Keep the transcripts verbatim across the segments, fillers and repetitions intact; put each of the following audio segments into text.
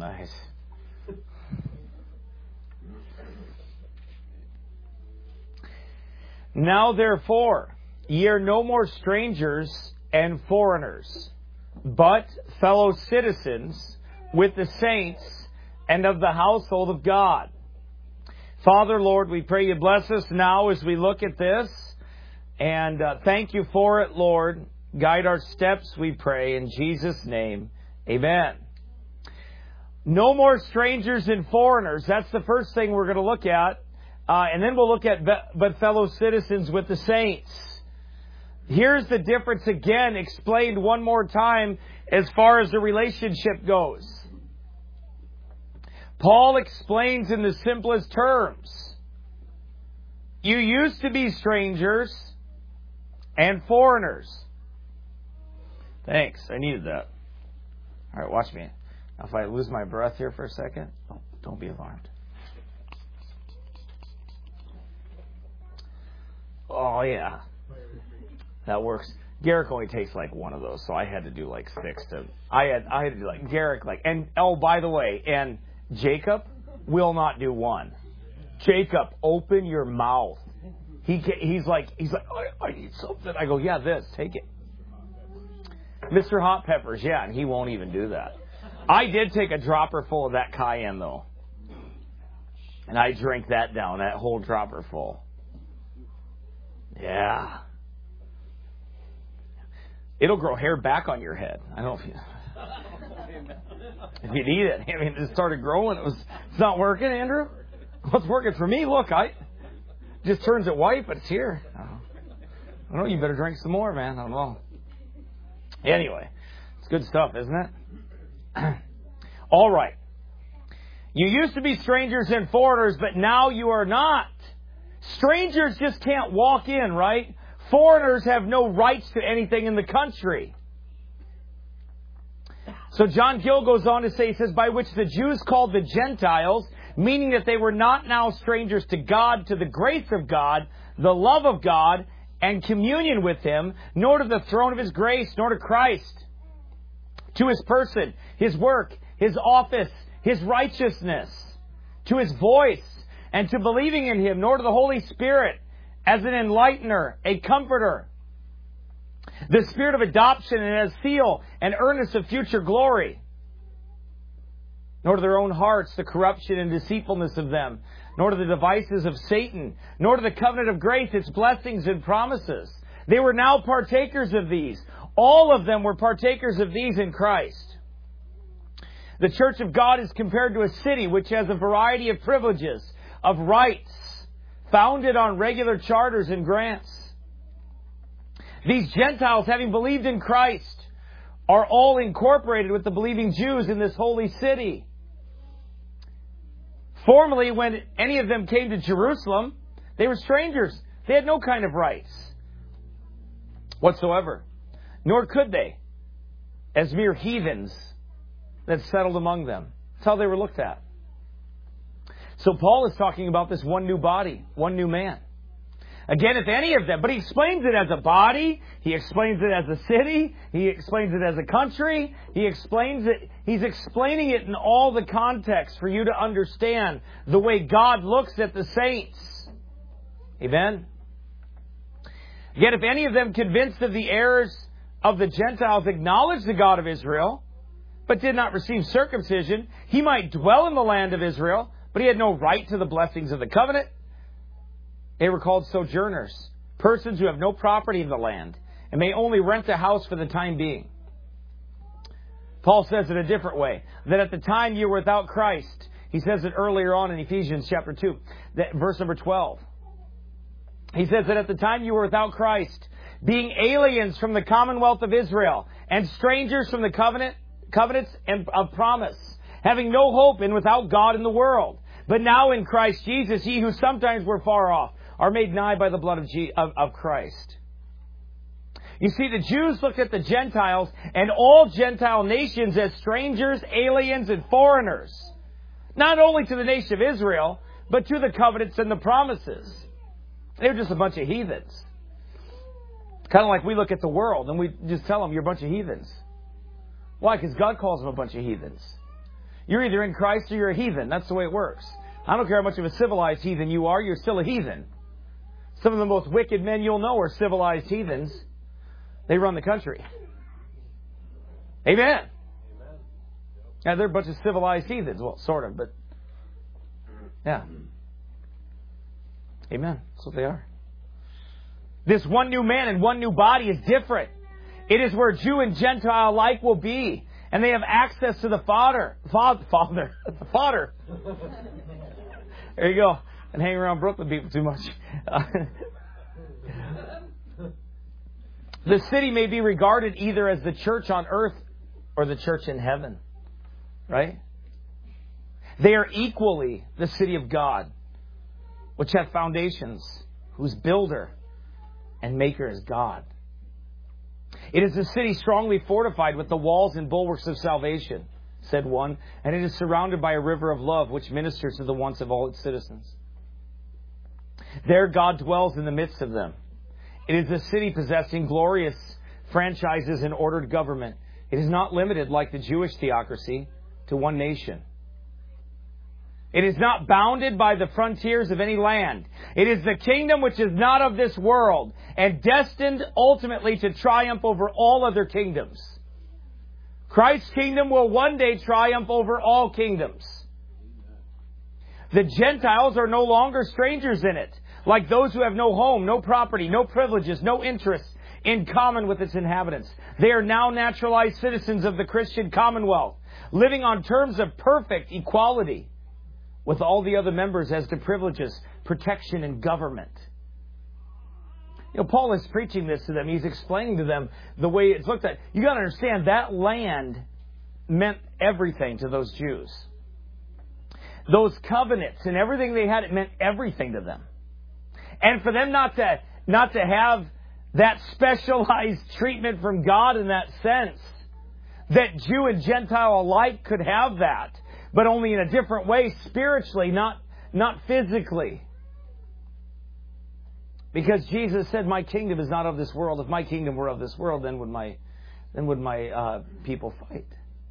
tonight. Now therefore, ye are no more strangers and foreigners, but fellow citizens with the saints and of the household of God. Father, Lord, we pray you bless us now as we look at this. And uh, thank you for it, Lord. Guide our steps, we pray, in Jesus' name. Amen. No more strangers and foreigners. That's the first thing we're going to look at. Uh, and then we'll look at but fellow citizens with the saints. Here's the difference again, explained one more time as far as the relationship goes. Paul explains in the simplest terms. You used to be strangers and foreigners. Thanks, I needed that. All right, watch me. Now, if I lose my breath here for a second, oh, don't be alarmed. Oh, yeah. That works. Garrick only takes like one of those, so I had to do like six to. I had I had to do like Garrick like and oh by the way, and Jacob will not do one. Jacob, open your mouth. He he's like he's like I, I need something. I go yeah, this take it. Mister Hot Peppers, yeah, and he won't even do that. I did take a dropper full of that cayenne though, and I drank that down, that whole dropper full. Yeah. It'll grow hair back on your head. I don't know if you, if you need it. I mean, it started growing. It was. It's not working, Andrew. What's working for me? Look, I just turns it white, but it's here. I don't know. I don't know. You better drink some more, man. I don't know. Anyway, it's good stuff, isn't it? All right. You used to be strangers and foreigners, but now you are not. Strangers just can't walk in, right? Foreigners have no rights to anything in the country. So John Gill goes on to say, he says, by which the Jews called the Gentiles, meaning that they were not now strangers to God, to the grace of God, the love of God, and communion with Him, nor to the throne of His grace, nor to Christ, to His person, His work, His office, His righteousness, to His voice, and to believing in Him, nor to the Holy Spirit, as an enlightener, a comforter, the Spirit of adoption and as seal and earnest of future glory, nor to their own hearts the corruption and deceitfulness of them, nor to the devices of Satan, nor to the covenant of grace, its blessings and promises. They were now partakers of these. All of them were partakers of these in Christ. The church of God is compared to a city which has a variety of privileges, of rights, founded on regular charters and grants. These Gentiles, having believed in Christ, are all incorporated with the believing Jews in this holy city. Formerly, when any of them came to Jerusalem, they were strangers. They had no kind of rights whatsoever, nor could they, as mere heathens that settled among them. That's how they were looked at. So Paul is talking about this one new body, one new man. Again, if any of them, but he explains it as a body, he explains it as a city, he explains it as a country, he explains it, he's explaining it in all the context for you to understand the way God looks at the saints. Amen? Yet if any of them convinced of the errors of the Gentiles acknowledged the God of Israel, but did not receive circumcision, he might dwell in the land of Israel, but he had no right to the blessings of the covenant. They were called sojourners, persons who have no property in the land, and may only rent a house for the time being. Paul says it a different way, that at the time you were without Christ. He says it earlier on in Ephesians chapter two, that, verse number twelve. He says that at the time you were without Christ, being aliens from the commonwealth of Israel, and strangers from the covenant, covenants and of promise, having no hope and without God in the world. But now in Christ Jesus, ye who sometimes were far off, are made nigh by the blood of, G- of, of Christ. You see, the Jews looked at the Gentiles and all Gentile nations as strangers, aliens, and foreigners. Not only to the nation of Israel, but to the covenants and the promises. They were just a bunch of heathens. Kind of like we look at the world and we just tell them, you're a bunch of heathens. Why? Because God calls them a bunch of heathens. You're either in Christ or you're a heathen. That's the way it works. I don't care how much of a civilized heathen you are, you're still a heathen. Some of the most wicked men you'll know are civilized heathens. They run the country. Amen. Now, they're a bunch of civilized heathens. Well, sort of, but yeah. Amen. That's what they are. This one new man and one new body is different. It is where Jew and Gentile alike will be. And they have access to the Father. Father. Father. The Father. There you go. And hang around Brooklyn people too much. Uh, the city may be regarded either as the church on earth or the church in heaven. Right? They are equally the city of God, which hath foundations, whose builder and maker is God. It is a city strongly fortified with the walls and bulwarks of salvation, said one, and it is surrounded by a river of love which ministers to the wants of all its citizens. There God dwells in the midst of them. It is a city possessing glorious franchises and ordered government. It is not limited, like the Jewish theocracy, to one nation. It is not bounded by the frontiers of any land. It is the kingdom which is not of this world and destined ultimately to triumph over all other kingdoms. Christ's kingdom will one day triumph over all kingdoms. The Gentiles are no longer strangers in it, like those who have no home, no property, no privileges, no interests in common with its inhabitants. They are now naturalized citizens of the Christian commonwealth, living on terms of perfect equality with all the other members as to privileges, protection, and government. You know, Paul is preaching this to them. He's explaining to them the way it's looked at. You got to understand, that land meant everything to those Jews. Those covenants and everything they had, it meant everything to them. And for them not to, not to have that specialized treatment from God in that sense, that Jew and Gentile alike could have that, but only in a different way, spiritually, not, not physically. Because Jesus said, my kingdom is not of this world. If my kingdom were of this world, then would my, then would my uh, people fight.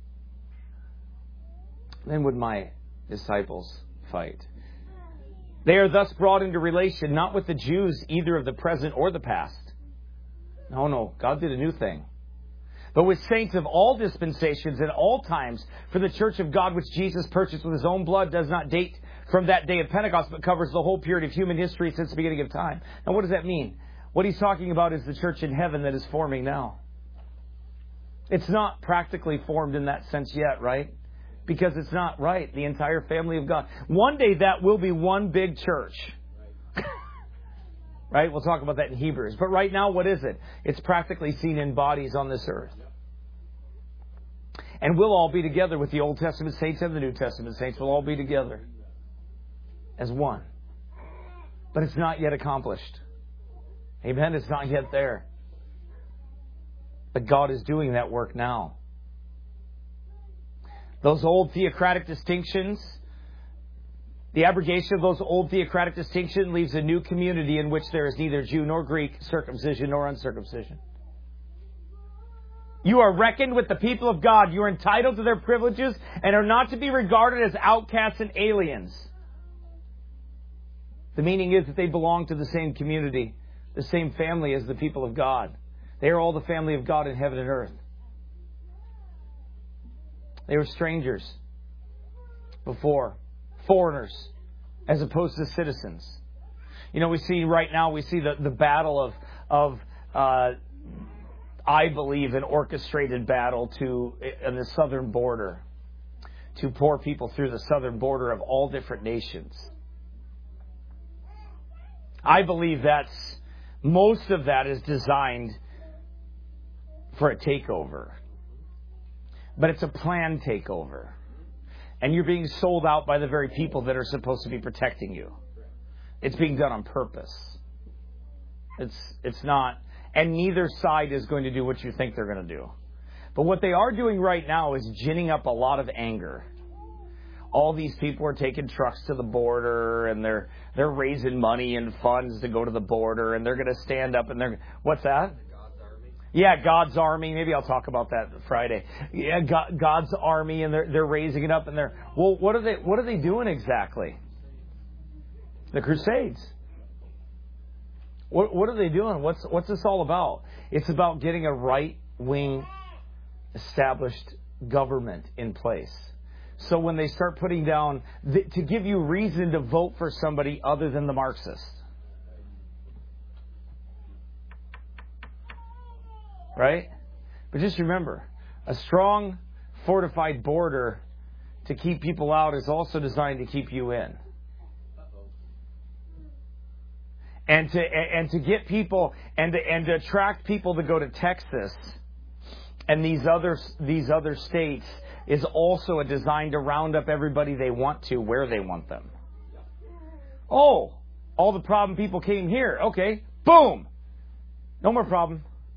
Then would my disciples fight. They are thus brought into relation, not with the Jews, either of the present or the past. No, no, God did a new thing. But with saints of all dispensations and all times, for the church of God which Jesus purchased with his own blood does not date from that day of Pentecost, but covers the whole period of human history since the beginning of time. Now, what does that mean? What he's talking about is the church in heaven that is forming now. It's not practically formed in that sense yet, right? Because it's not right. The entire family of God. One day that will be one big church. Right? We'll talk about that in Hebrews. But right now, what is it? It's practically seen in bodies on this earth. And we'll all be together with the Old Testament saints and the New Testament saints. We'll all be together as one. But it's not yet accomplished. Amen? It's not yet there. But God is doing that work now. Those old theocratic distinctions, the abrogation of those old theocratic distinctions leaves a new community in which there is neither Jew nor Greek, circumcision nor uncircumcision. You are reckoned with the people of God. You are entitled to their privileges and are not to be regarded as outcasts and aliens. The meaning is that they belong to the same community, the same family as the people of God. They are all the family of God in heaven and earth. They were strangers before, foreigners, as opposed to citizens. You know, we see right now, we see the, the battle of, of uh, I believe, an orchestrated battle to in the southern border, to pour people through the southern border of all different nations. I believe that's, most of that is designed for a takeover. But it's a planned takeover. And you're being sold out by the very people that are supposed to be protecting you. It's being done on purpose. It's it's not. And neither side is going to do what you think they're going to do. But what they are doing right now is ginning up a lot of anger. All these people are taking trucks to the border, and they're they're raising money and funds to go to the border, and they're going to stand up and they're... What's that? Yeah, God's army. Maybe I'll talk about that Friday. Yeah, God, God's army, and they're they're raising it up, and they're well. What are they? What are they doing exactly? The Crusades. What what are they doing? What's what's this all about? It's about getting a right wing established government in place. So when they start putting down th- to give you reason to vote for somebody other than the Marxists. Right? But just remember, a strong, fortified border to keep people out is also designed to keep you in. And to and to get people and to, and to attract people to go to Texas and these other these other states is also a design to round up everybody they want to where they want them. Oh, all the problem people came here. Okay, boom, no more problem.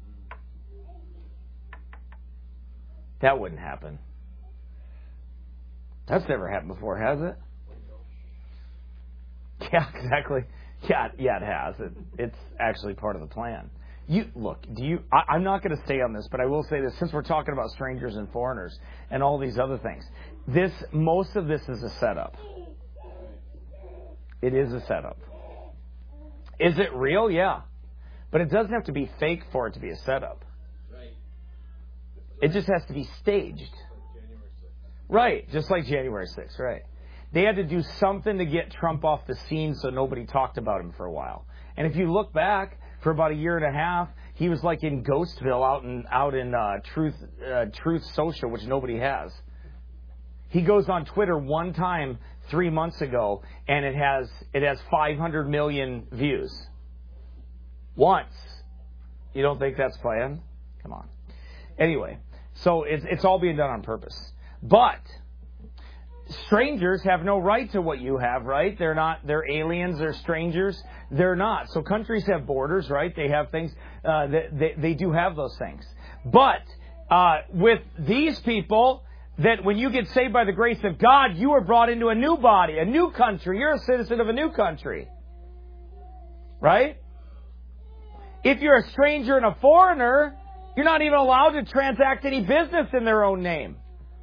That wouldn't happen. That's never happened before, has it? Yeah, exactly. Yeah, yeah, it has. It, it's actually part of the plan. You look. Do you? I, I'm not going to stay on this, but I will say this: since we're talking about strangers and foreigners and all these other things, this most of this is a setup. It is a setup. Is it real? Yeah, but it doesn't have to be fake for it to be a setup. It just has to be staged. Right, just like January sixth, right. They had to do something to get Trump off the scene so nobody talked about him for a while. And if you look back, for about a year and a half, he was like in Ghostville out in out in uh, Truth uh, Truth Social, which nobody has. He goes on Twitter one time three months ago, and it has it has five hundred million views. Once. You don't think that's planned? Come on. Anyway, so it's it's all being done on purpose. But strangers have no right to what you have, right? They're not, they're aliens, they're strangers. They're not. So countries have borders, right? They have things, uh, they, they, they do have those things. But, uh, with these people, that when you get saved by the grace of God, you are brought into a new body, a new country. You're a citizen of a new country. Right? If you're a stranger and a foreigner, you're not even allowed to transact any business in their own name.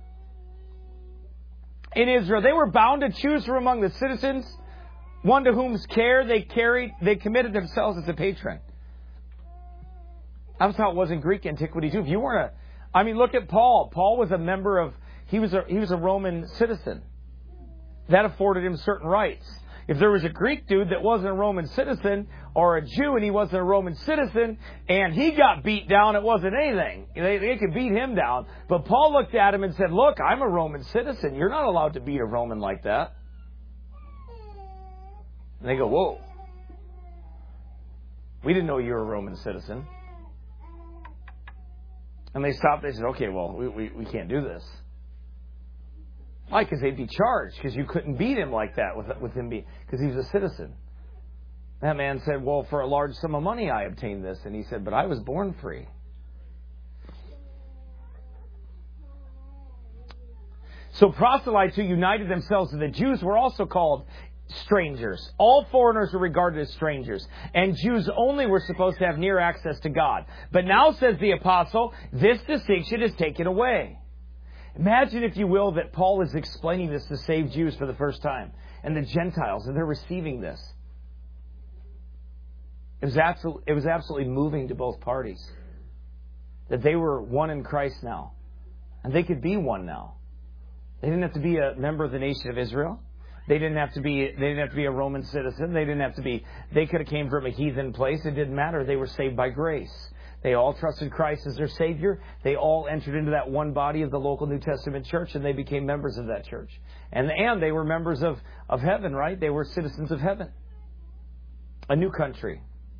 In Israel, they were bound to choose from among the citizens one to whom's care they carried, they committed themselves as a patron. That's how it was in Greek antiquity too. If you weren't a, I mean, look at Paul. Paul was a member of, he was a, he was a Roman citizen. That afforded him certain rights. If there was a Greek dude that wasn't a Roman citizen, or a Jew and he wasn't a Roman citizen, and he got beat down, it wasn't anything. They, they could beat him down. But Paul looked at him and said, look, I'm a Roman citizen. You're not allowed to beat a Roman like that. And they go, whoa. We didn't know you were a Roman citizen. And they stopped. They said, okay, well, we, we, we can't do this. Why? Because they'd be charged, because you couldn't beat him like that with, with him being, because he was a citizen. That man said, well, for a large sum of money I obtained this. And he said, but I was born free. So proselytes who united themselves to the Jews were also called strangers. All foreigners were regarded as strangers. And Jews only were supposed to have near access to God. But now, says the apostle, this distinction is taken away. Imagine, if you will, that Paul is explaining this to saved Jews for the first time. And the Gentiles, and they're receiving this. It was absolutely, it was absolutely moving to both parties. That they were one in Christ now. And they could be one now. They didn't have to be a member of the nation of Israel. They didn't have to be, they didn't have to be a Roman citizen. They didn't have to be, they could have came from a heathen place. It didn't matter. They were saved by grace. They all trusted Christ as their Savior. They all entered into that one body of the local New Testament church, and they became members of that church. And, and they were members of, of heaven, right? They were citizens of heaven. A new country.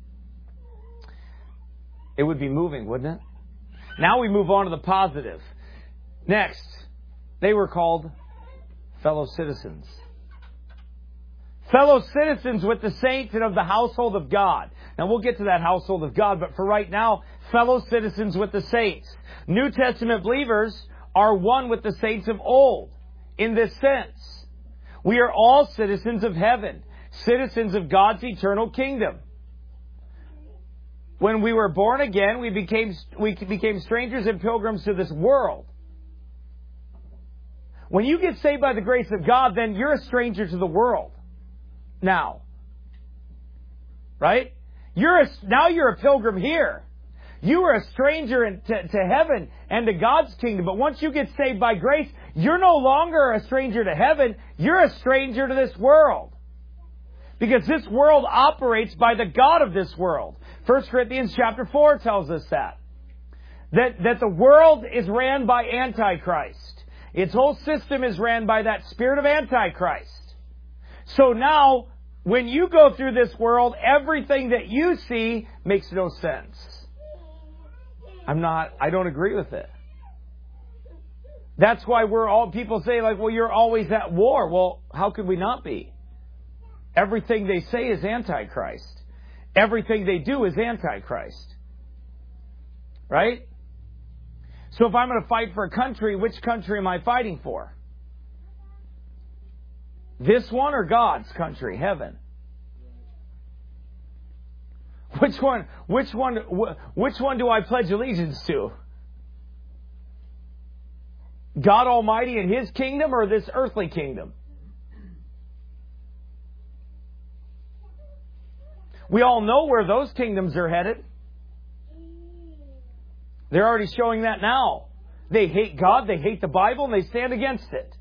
It would be moving, wouldn't it? Now we move on to the positive. Next, they were called fellow citizens. Fellow citizens with the saints and of the household of God. Now we'll get to that household of God, but for right now, fellow citizens with the saints. New Testament believers are one with the saints of old in this sense. We are all citizens of heaven, citizens of God's eternal kingdom. When we were born again, we became we became strangers and pilgrims to this world. When you get saved by the grace of God, then you're a stranger to the world. Now. Right? You're a, now you're a pilgrim here. You are a stranger in, to, to heaven and to God's kingdom. But once you get saved by grace, you're no longer a stranger to heaven. You're a stranger to this world. Because this world operates by the God of this world. First Corinthians chapter four tells us that. That, that the world is ran by Antichrist. Its whole system is ran by that spirit of Antichrist. So now, when you go through this world, everything that you see makes no sense. I'm not, I don't agree with it. That's why we're all, people say like, well, you're always at war. Well, how could we not be? Everything they say is Antichrist. Everything they do is Antichrist. Right? So if I'm going to fight for a country, which country am I fighting for? This one or God's country, heaven? Which one, which one, which one do I pledge allegiance to? God Almighty and His kingdom or this earthly kingdom? We all know where those kingdoms are headed. They're already showing that now. They hate God, they hate the Bible, and they stand against it.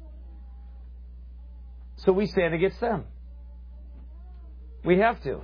So we stand against them. We have to.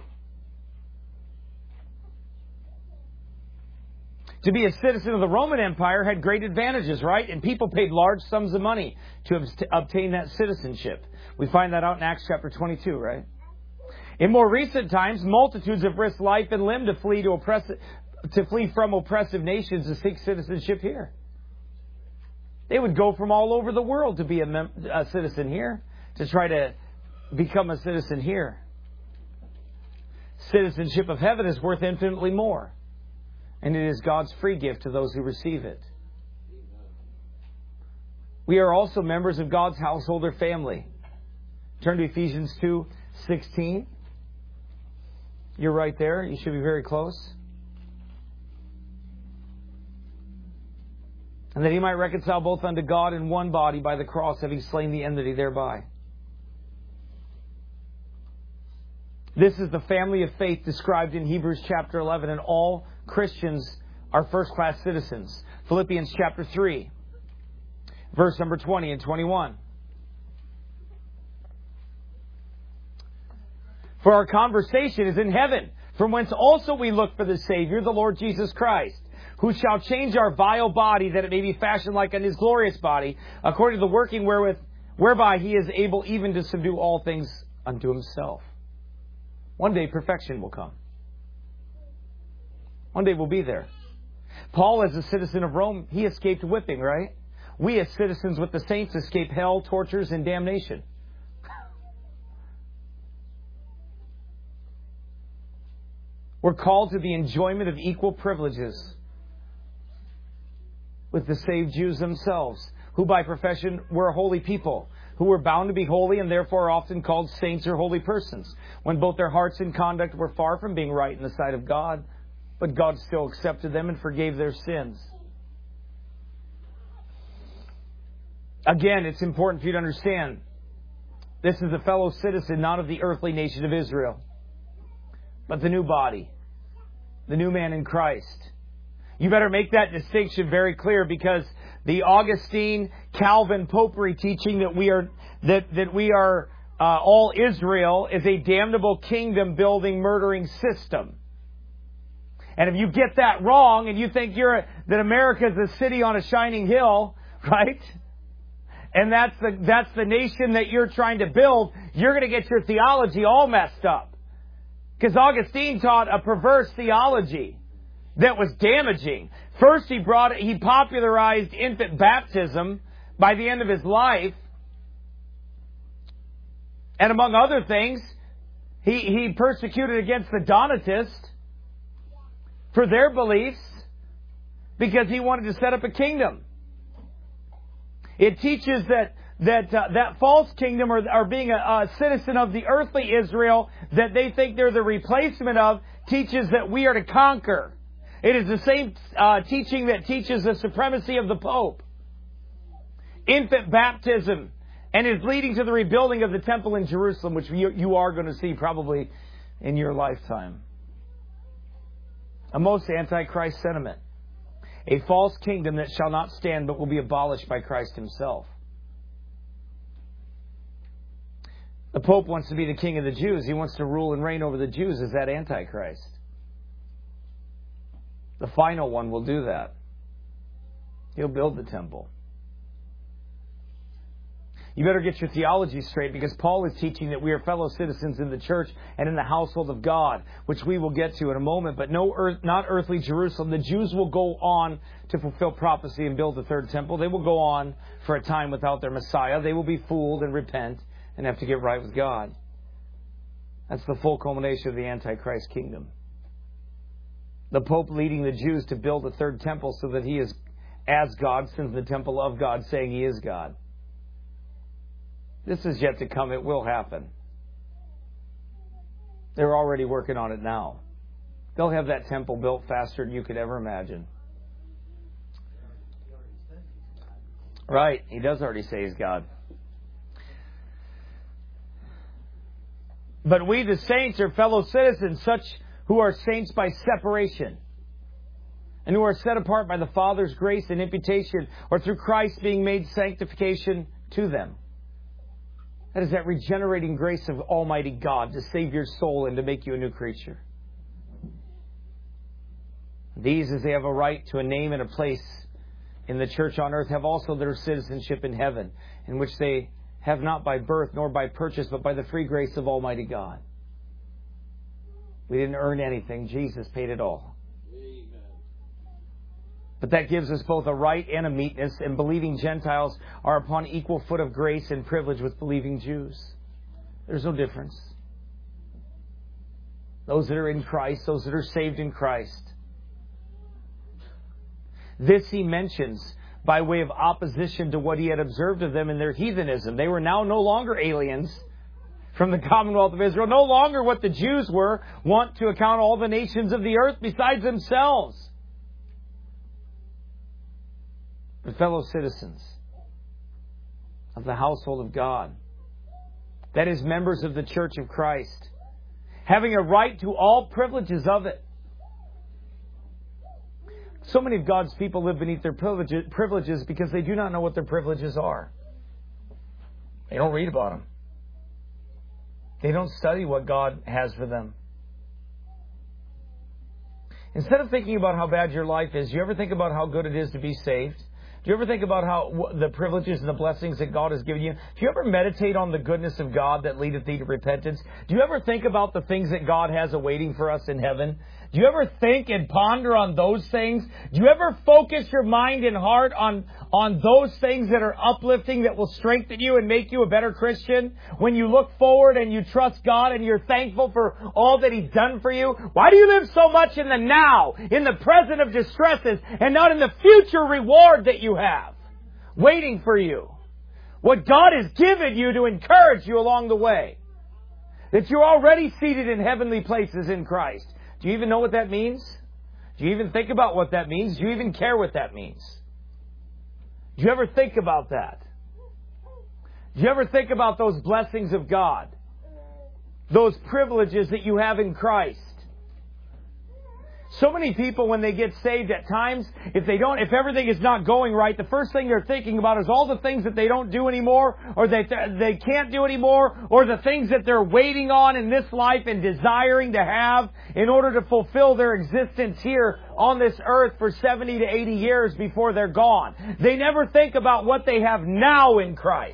To be a citizen of the Roman Empire had great advantages, right? And people paid large sums of money to obtain that citizenship. We find that out in Acts chapter twenty-two, right? In more recent times, multitudes have risked life and limb to flee to oppress, to flee from oppressive nations to seek citizenship here. They would go from all over the world to be a, mem- a citizen here, to try to become a citizen here. Citizenship of heaven is worth infinitely more. And it is God's free gift to those who receive it. We are also members of God's household or family. Turn to Ephesians two sixteen. You're right there. You should be very close. And that He might reconcile both unto God in one body by the cross, having slain the enmity thereby. This is the family of faith described in Hebrews chapter eleven, and all Christians are first-class citizens. Philippians chapter three, verse number twenty and twenty-one. For our conversation is in heaven, from whence also we look for the Savior, the Lord Jesus Christ, who shall change our vile body, that it may be fashioned like unto His glorious body, according to the working wherewith, whereby He is able even to subdue all things unto Himself. One day perfection will come. One day we'll be there. Paul, as a citizen of Rome, he escaped whipping, right? We, as citizens with the saints, escape hell, tortures, and damnation. We're called to the enjoyment of equal privileges with the saved Jews themselves, who by profession were a holy people, who were bound to be holy and therefore are often called saints or holy persons, when both their hearts and conduct were far from being right in the sight of God, but God still accepted them and forgave their sins. Again, it's important for you to understand, this is a fellow citizen, not of the earthly nation of Israel, but the new body, the new man in Christ. You better make that distinction very clear, because the Augustine, Calvin, Popery teaching that we are that that we are uh, all Israel is a damnable kingdom building, murdering system. And if you get that wrong and you think you're a, that America is a city on a shining hill, right? And that's the that's the nation that you're trying to build, you're going to get your theology all messed up. Because Augustine taught a perverse theology that was damaging. First, he brought he popularized infant baptism by the end of his life. And among other things, he, he persecuted against the Donatists for their beliefs because he wanted to set up a kingdom. It teaches that that uh, that false kingdom, or, or being a, a citizen of the earthly Israel that they think they're the replacement of, teaches that we are to conquer. It is the same uh, teaching that teaches the supremacy of the Pope. Infant baptism, and is leading to the rebuilding of the temple in Jerusalem, which you, you are going to see probably in your lifetime. A most antichrist sentiment. A false kingdom that shall not stand but will be abolished by Christ himself. The Pope wants to be the king of the Jews. He wants to rule and reign over the Jews as that antichrist. The final one will do that. He'll build the temple. You better get your theology straight, because Paul is teaching that we are fellow citizens in the church and in the household of God, which we will get to in a moment. But no, earth, not earthly Jerusalem. The Jews will go on to fulfill prophecy and build the third temple. They will go on for a time without their Messiah. They will be fooled and repent and have to get right with God. That's the full culmination of the Antichrist kingdom. The Pope leading the Jews to build a third temple so that he is as God, since the temple of God, saying he is God. This is yet to come. It will happen. They're already working on it now. They'll have that temple built faster than you could ever imagine. Right. He does already say he's God. But we, the saints, are fellow citizens, such who are saints by separation, and who are set apart by the Father's grace and imputation, or through Christ being made sanctification to them. That is that regenerating grace of Almighty God to save your soul and to make you a new creature. These, as they have a right to a name and a place in the church on earth, have also their citizenship in heaven, in which they have not by birth nor by purchase, but by the free grace of Almighty God. We didn't earn anything. Jesus paid it all. But that gives us both a right and a meetness, and believing Gentiles are upon equal foot of grace and privilege with believing Jews. There's no difference. Those that are in Christ, those that are saved in Christ. This he mentions by way of opposition to what he had observed of them in their heathenism. They were now no longer aliens from the commonwealth of Israel, no longer what the Jews were, want to account all the nations of the earth besides themselves. But fellow citizens of the household of God, that is, members of the Church of Christ, having a right to all privileges of it. So many of God's people live beneath their privileges because they do not know what their privileges are. They don't read about them. They don't study what God has for them. Instead of thinking about how bad your life is, do you ever think about how good it is to be saved? Do you ever think about how the privileges and the blessings that God has given you? Do you ever meditate on the goodness of God that leadeth thee to repentance? Do you ever think about the things that God has awaiting for us in heaven? Do you ever think and ponder on those things? Do you ever focus your mind and heart on, on those things that are uplifting, that will strengthen you and make you a better Christian? When you look forward and you trust God and you're thankful for all that He's done for you? Why do you live so much in the now, in the present of distresses, and not in the future reward that you have waiting for you? What God has given you to encourage you along the way. That you're already seated in heavenly places in Christ. Do you even know what that means? Do you even think about what that means? Do you even care what that means? Do you ever think about that? Do you ever think about those blessings of God? Those privileges that you have in Christ? So many people, when they get saved at times, if they don't, if everything is not going right, the first thing they're thinking about is all the things that they don't do anymore, or that they can't do anymore, or the things that they're waiting on in this life and desiring to have in order to fulfill their existence here on this earth for seventy to eighty years before they're gone. They never think about what they have now in Christ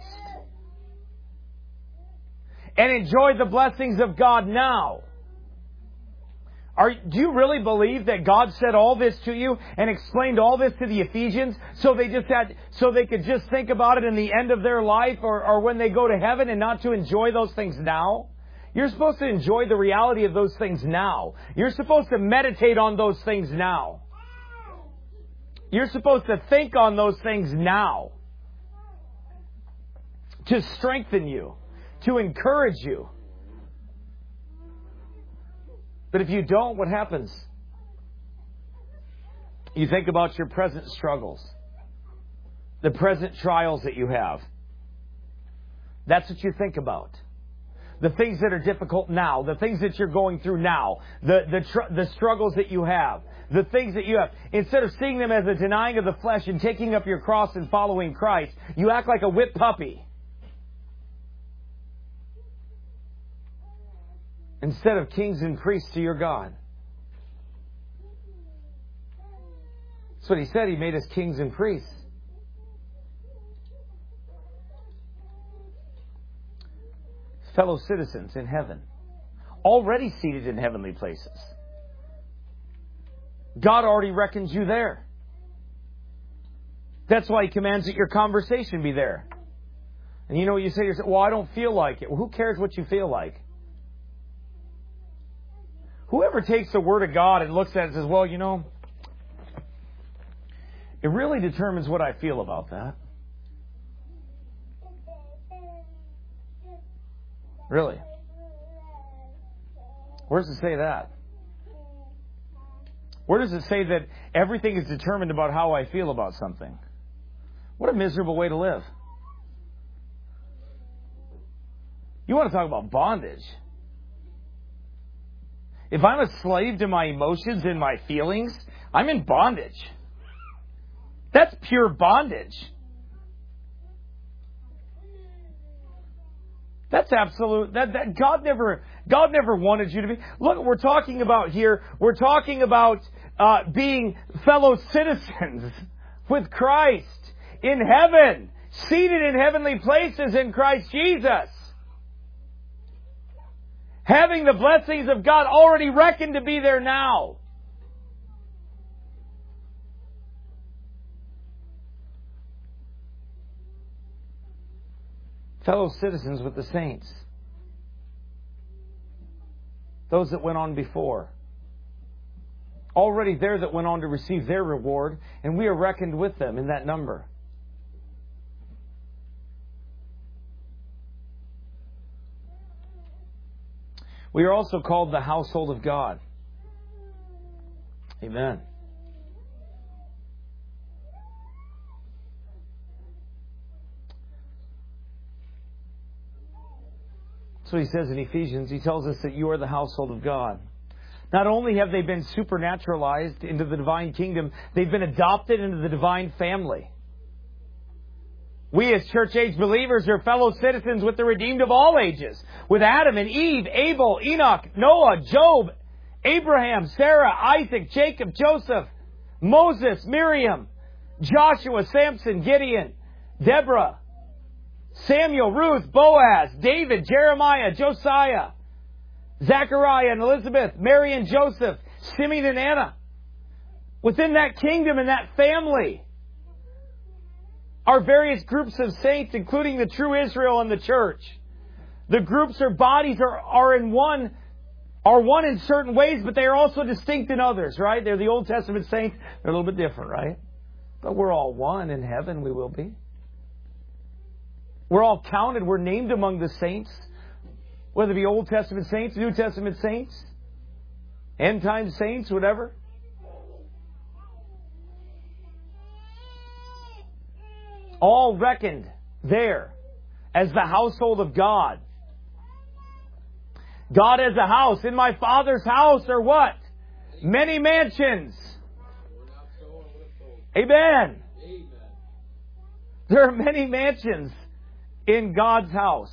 and enjoy the blessings of God now. Are, do you really believe that God said all this to you and explained all this to the Ephesians so they just had, so they could just think about it in the end of their life, or, or when they go to heaven, and not to enjoy those things now? You're supposed to enjoy the reality of those things now. You're supposed to meditate on those things now. You're supposed to think on those things now. To strengthen you. To encourage you. But if you don't, what happens? You think about your present struggles, the present trials that you have. That's what you think about. The things that are difficult now, the things that you're going through now, the the, tr- the struggles that you have, the things that you have. Instead of seeing them as a denying of the flesh and taking up your cross and following Christ, you act like a whipped puppy. Instead of kings and priests to your God. That's what He said. He made us kings and priests. Fellow citizens in heaven. Already seated in heavenly places. God already reckons you there. That's why He commands that your conversation be there. And you know what you say to yourself? Well, I don't feel like it. Well, who cares what you feel like? Whoever takes the Word of God and looks at it and says, well, you know, it really determines what I feel about that. Really? Where does it say that? Where does it say that everything is determined about how I feel about something? What a miserable way to live. You want to talk about bondage? If I'm a slave to my emotions and my feelings, I'm in bondage. That's pure bondage. That's absolute. That, that God never, God never wanted you to be. Look, we're talking about here. We're talking about uh, being fellow citizens with Christ in heaven, seated in heavenly places in Christ Jesus, having the blessings of God already reckoned to be there now. Fellow citizens with the saints. Those that went on before. Already there that went on to receive their reward, and we are reckoned with them in that number. We are also called the household of God. Amen. So he says in Ephesians, he tells us that you are the household of God. Not only have they been supernaturalized into the divine kingdom, they've been adopted into the divine family. We as church-age believers are fellow citizens with the redeemed of all ages, with Adam and Eve, Abel, Enoch, Noah, Job, Abraham, Sarah, Isaac, Jacob, Joseph, Moses, Miriam, Joshua, Samson, Gideon, Deborah, Samuel, Ruth, Boaz, David, Jeremiah, Josiah, Zechariah and Elizabeth, Mary and Joseph, Simeon and Anna. Within that kingdom and that family are various groups of saints, including the true Israel and the church. The groups or bodies are, are in one, are one in certain ways, but they are also distinct in others, right? They're the Old Testament saints. They're a little bit different, right? But we're all one in heaven, we will be. We're all counted. We're named among the saints, whether it be Old Testament saints, New Testament saints, end time saints, whatever. All reckoned there as the household of God. God has a house. In my Father's house are what? Many mansions. Amen. There are many mansions in God's house.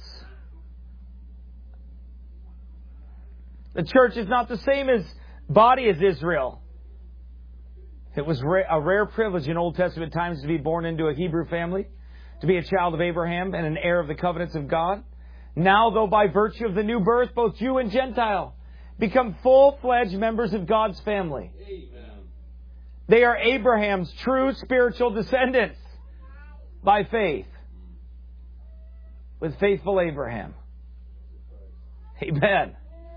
The church is not the same as body as Israel. It was a rare privilege in Old Testament times to be born into a Hebrew family, to be a child of Abraham and an heir of the covenants of God. Now, though by virtue of the new birth, both Jew and Gentile become full-fledged members of God's family. Amen. They are Abraham's true spiritual descendants by faith. With faithful Abraham. Amen.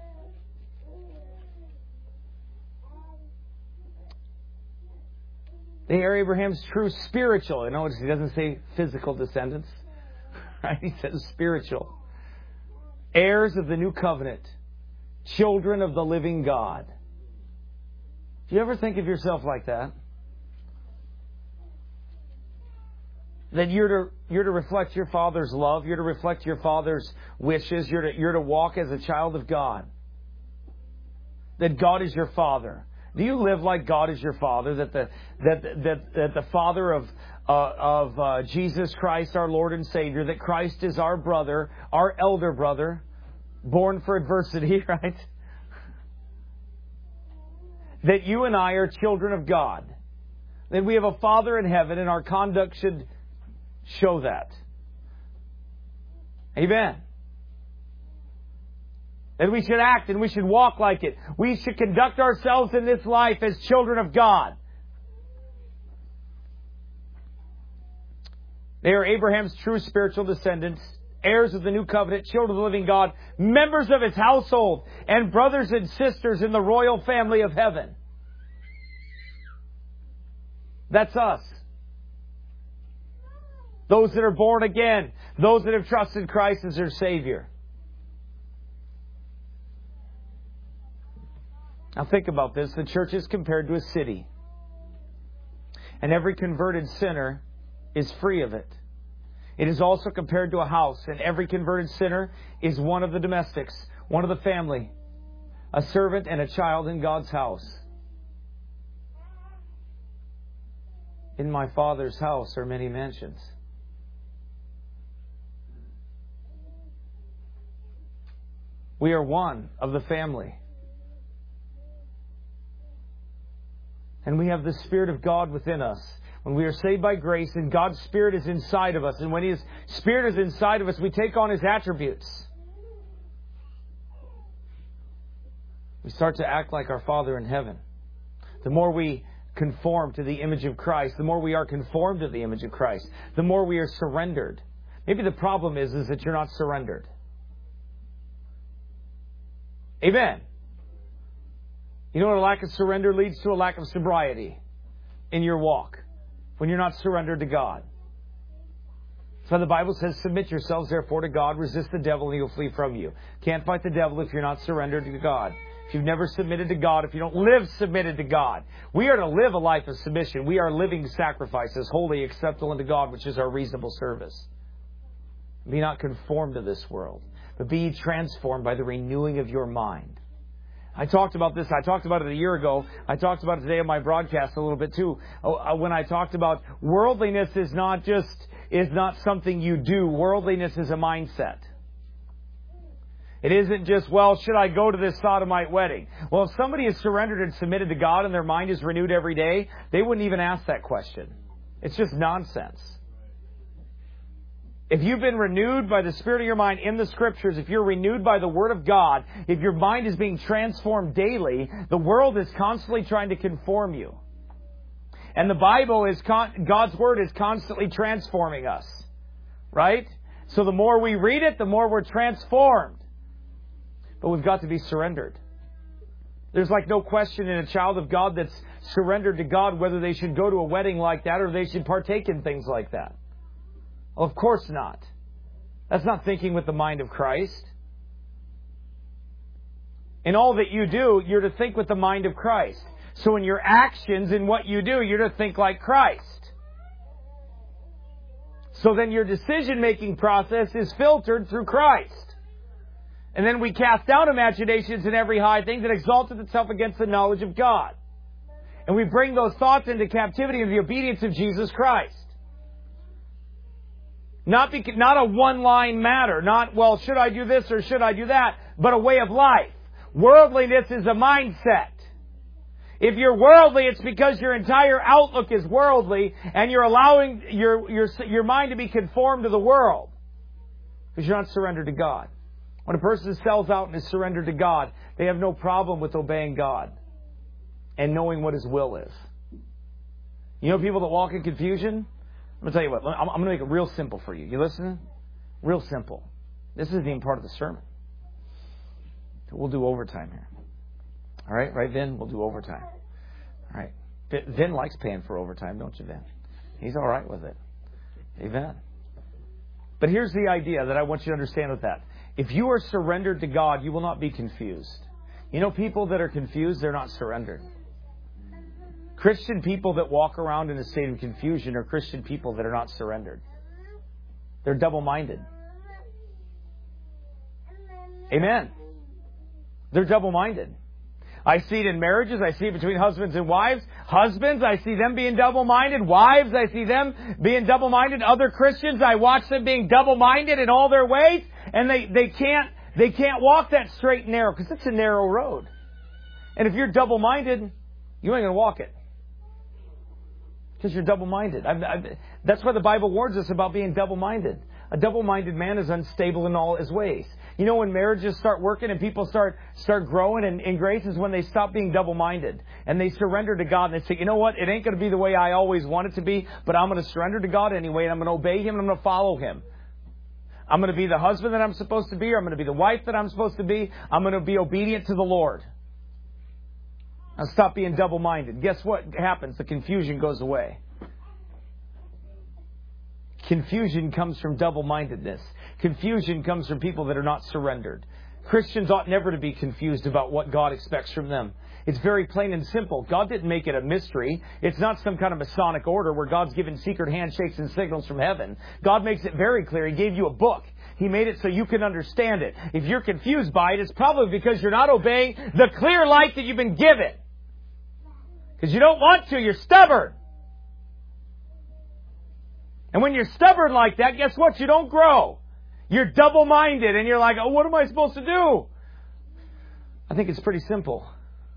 They are Abraham's true spiritual. You notice he doesn't say physical descendants. Right? He says spiritual. Heirs of the new covenant. children of the living God. Do you ever think of yourself like that? That you're to, you're to reflect your Father's love. You're to reflect your Father's wishes. You're to, you're to walk as a child of God. That God is your Father. Do you live like God is your Father? That the that that that the Father of uh, of uh, Jesus Christ, our Lord and Savior, that Christ is our brother, our elder brother, born for adversity, right? That you and I are children of God. That we have a Father in heaven, and our conduct should show that. Amen. That we should act and we should walk like it. We should conduct ourselves in this life as children of God. They are Abraham's true spiritual descendants, heirs of the new covenant, children of the living God, members of His household, and brothers and sisters in the royal family of heaven. That's us. Those that are born again. Those that have trusted Christ as their Savior. Now think about this. The church is compared to a city. And every converted sinner is free of it. It is also compared to a house. And every converted sinner is one of the domestics, one of the family, a servant and a child in God's house. In my Father's house are many mansions. We are one of the family. And we have the Spirit of God within us. When we are saved by grace and God's Spirit is inside of us, and when His Spirit is inside of us, we take on His attributes. We start to act like our Father in heaven. The more we conform to the image of Christ, the more we are conformed to the image of Christ, the more we are surrendered. Maybe the problem is, is that you're not surrendered. Amen. You know what a lack of surrender leads to? A lack of sobriety in your walk. When you're not surrendered to God. So the Bible says, submit yourselves therefore to God, resist the devil and he'll flee from you. Can't fight the devil if you're not surrendered to God. If you've never submitted to God, if you don't live submitted to God. We are to live a life of submission. We are living sacrifices, holy, acceptable unto God, which is our reasonable service. Be not conformed to this world, but be transformed by the renewing of your mind. I talked about this. I talked about it a year ago. I talked about it today on my broadcast a little bit too. When I talked about worldliness is not just, is not something you do. Worldliness is a mindset. It isn't just, well, should I go to this sodomite wedding? Well, if somebody is surrendered and submitted to God and their mind is renewed every day, they wouldn't even ask that question. It's just nonsense. If you've been renewed by the Spirit of your mind in the Scriptures, if you're renewed by the Word of God, if your mind is being transformed daily, the world is constantly trying to conform you. And the Bible is, con- God's Word is constantly transforming us. Right? So the more we read it, the more we're transformed. But we've got to be surrendered. There's like no question in a child of God that's surrendered to God whether they should go to a wedding like that or they should partake in things like that. Well, of course not. That's not thinking with the mind of Christ. In all that you do, you're to think with the mind of Christ. So in your actions, in what you do, you're to think like Christ. So then your decision-making process is filtered through Christ. And then we cast down imaginations and every high thing that exalteth itself against the knowledge of God. And we bring those thoughts into captivity in the obedience of Jesus Christ. Not be, not a one-line matter. Not, well, should I do this or should I do that? But a way of life. Worldliness is a mindset. If you're worldly, it's because your entire outlook is worldly and you're allowing your, your, your mind to be conformed to the world. Because you're not surrendered to God. When a person sells out and is surrendered to God, they have no problem with obeying God and knowing what His will is. You know people that walk in confusion? I'm going to tell you what, I'm going to make it real simple for you. You listening? Real simple. This isn't even part of the sermon. We'll do overtime here. All right? Right, Vin? We'll do overtime. All right. Vin likes paying for overtime, don't you, Vin? He's all right with it. Amen. But here's the idea that I want you to understand with that. If you are surrendered to God, you will not be confused. You know, people that are confused, they're not surrendered. Christian people that walk around in a state of confusion are Christian people that are not surrendered. They're double-minded. Amen. They're double-minded. I see it in marriages. I see it between husbands and wives. Husbands, I see them being double-minded. Wives, I see them being double-minded. Other Christians, I watch them being double-minded in all their ways. And they, they can't they can't walk that straight and narrow because it's a narrow road. And if you're double-minded, you ain't going to walk it. Because you're double-minded. I've, I've, that's why the Bible warns us about being double-minded. A double-minded man is unstable in all his ways. You know, when marriages start working and people start start growing in, in grace is when they stop being double-minded. And they surrender to God and they say, you know what, it ain't going to be the way I always want it to be, but I'm going to surrender to God anyway, and I'm going to obey Him, and I'm going to follow Him. I'm going to be the husband that I'm supposed to be, or I'm going to be the wife that I'm supposed to be. I'm going to be obedient to the Lord. Now stop being double-minded. Guess what happens? The confusion goes away. Confusion comes from double-mindedness. Confusion comes from people that are not surrendered. Christians ought never to be confused about what God expects from them. It's very plain and simple. God didn't make it a mystery. It's not some kind of Masonic order where God's given secret handshakes and signals from heaven. God makes it very clear. He gave you a book. He made it so you can understand it. If you're confused by it, it's probably because you're not obeying the clear light that you've been given. Because you don't want to. You're stubborn. And when you're stubborn like that, guess what? You don't grow. You're double-minded and you're like, oh, what am I supposed to do? I think it's pretty simple.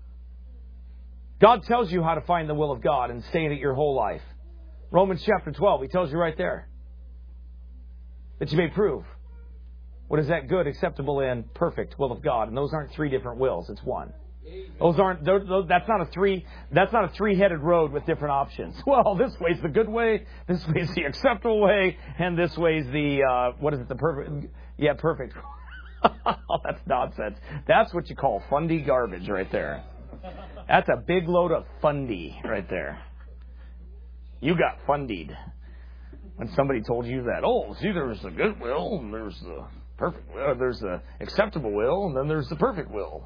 God tells you how to find the will of God and stay in it your whole life. Romans chapter twelve, He tells you right there. That you may prove what is that good, acceptable, and perfect will of God. And those aren't three different wills. It's one. Those aren't. Those, those, that's not a three. That's not a three-headed road with different options. Well, this way's the good way. This way's the acceptable way, and this way's the uh, what is it? The perfect. Yeah, perfect. That's nonsense. That's what you call fundy garbage right there. That's a big load of fundy right there. You got fundied when somebody told you that. Oh, see, there's the good will, and there's the perfect will. There's the acceptable will, and then there's the perfect will.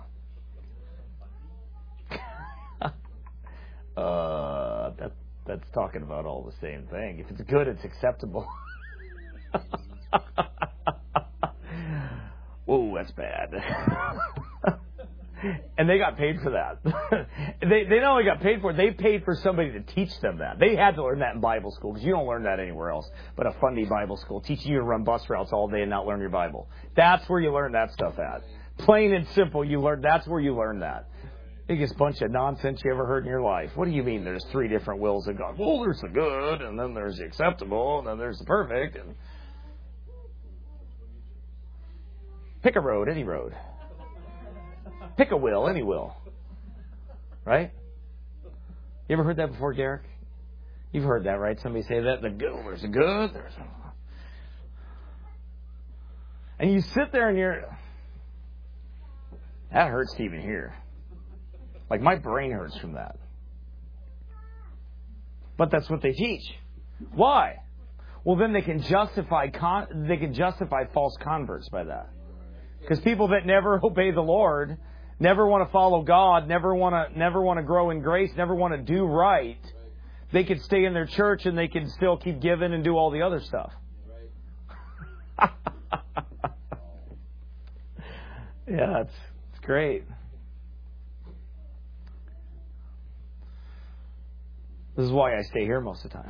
Uh, that that's talking about all the same thing. If it's good, it's acceptable. Whoa, that's bad. And they got paid for that. they they not only got paid for it, they paid for somebody to teach them that. They had to learn that in Bible school because you don't learn that anywhere else. But a fundy Bible school teaching you to run bus routes all day and not learn your Bible. That's where you learn that stuff at. Plain and simple, you learn. That's where you learn that. Biggest bunch of nonsense you ever heard in your life. What do you mean there's three different wills of God? Well, there's the good, and then there's the acceptable, and then there's the perfect. And pick a road, any road. Pick a will, any will. Right? You ever heard that before, Garrick? You've heard that, right? Somebody say that. The good, there's the good, there's a... And you sit there and you're... That hurts to even hear. Like, my brain hurts from that. But that's what they teach. Why? Well, then they can justify con- they can justify false converts by that. Because people that never obey the Lord, never want to follow God, never want to never want to grow in grace, never want to do right, they can stay in their church and they can still keep giving and do all the other stuff. Yeah, it's it's great. This is why I stay here most of the time.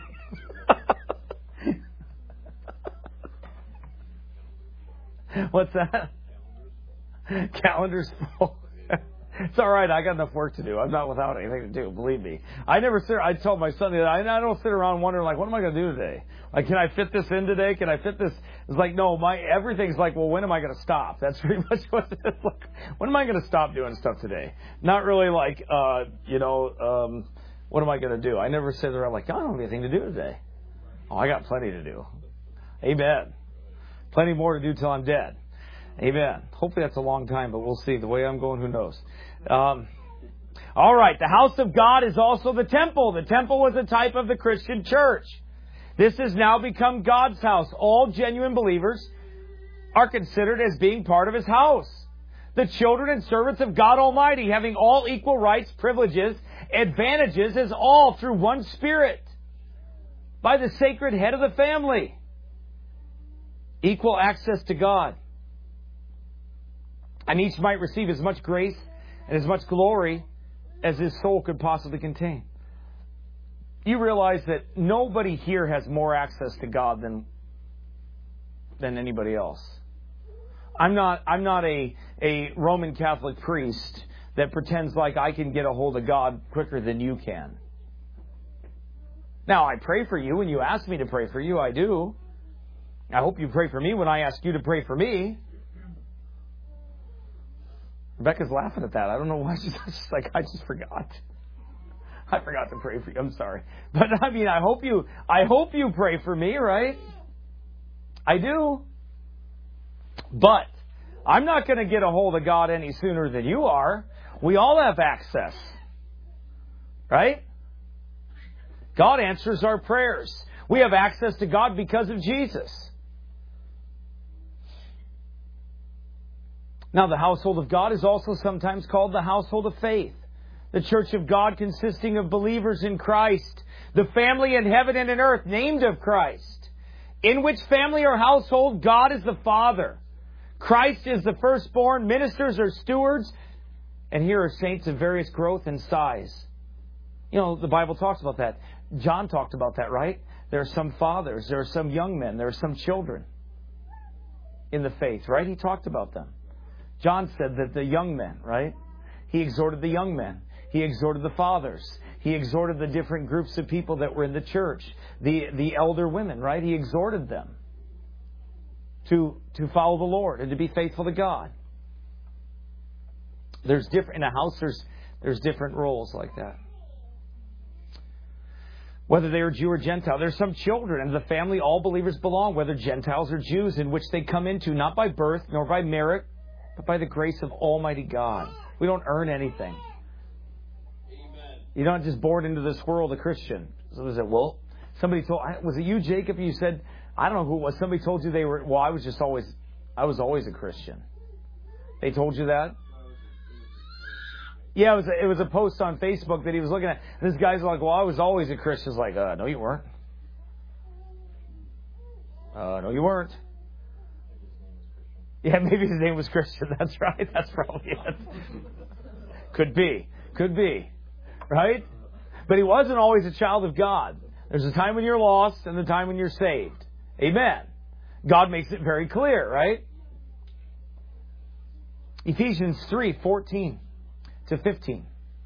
What's that? Calendar's full. It's all right. I got enough work to do. I'm not without anything to do. Believe me. I never sit. I told my son that I, I don't sit around wondering like, what am I going to do today? Like, can I fit this in today? Can I fit this? It's like, no. My everything's like, well, when am I going to stop? That's pretty much what it's like. When am I going to stop doing stuff today? Not really like, uh, you know, um, what am I going to do? I never sit around like, I don't have anything to do today. Oh, I got plenty to do. Amen. Plenty more to do till I'm dead. Amen. Hopefully that's a long time, but we'll see. The way I'm going, who knows? Um, all right. The house of God is also the temple. The temple was a type of the Christian church. This has now become God's house. All genuine believers are considered as being part of His house. the children and servants of God Almighty, having all equal rights, privileges, advantages as all through one Spirit, by the sacred head of the family. Equal access to God. And each might receive as much grace and as much glory as his soul could possibly contain. You realize that nobody here has more access to God than, than anybody else. I'm not, I'm not a, a Roman Catholic priest that pretends like I can get a hold of God quicker than you can. Now, I pray for you when you ask me to pray for you. I do. I hope you pray for me when I ask you to pray for me. Rebecca's laughing at that. I don't know why. She's just like, I just forgot. I forgot to pray for you. I'm sorry. But I mean, I hope you, I hope you pray for me, right? I do. But I'm not going to get a hold of God any sooner than you are. We all have access. Right? God answers our prayers. We have access to God because of Jesus. Now, the household of God is also sometimes called the household of faith. The church of God consisting of believers in Christ. The family in heaven and in earth named of Christ. In which family or household God is the Father. Christ is the firstborn. Ministers are stewards. And here are saints of various growth and size. You know, the Bible talks about that. John talked about that, right? There are some fathers. There are some young men. There are some children in the faith, right? He talked about them. John said that the young men, right? He exhorted the young men. He exhorted the fathers. He exhorted the different groups of people that were in the church. The the elder women, right? He exhorted them to, to follow the Lord and to be faithful to God. There's different, in a house, there's, there's different roles like that. Whether they are Jew or Gentile. There's some children in the family all believers belong, whether Gentiles or Jews, in which they come into not by birth nor by merit, but by the grace of Almighty God. We don't earn anything. Amen. You're not just born into this world a Christian. So was it, well, somebody told, was it you, Jacob? You said, I don't know who it was. Somebody told you they were, well, I was just always, I was always a Christian. They told you that? Yeah, it was a, it was a post on Facebook that he was looking at. This guy's like, well, I was always a Christian. He's like, uh, no, you weren't. Uh, no, you weren't. Yeah, maybe his name was Christian. That's right. That's probably it. Could be. Could be. Right? But he wasn't always a child of God. There's a time when you're lost and the time when you're saved. Amen. God makes it very clear, right? Ephesians three fourteen to fifteen.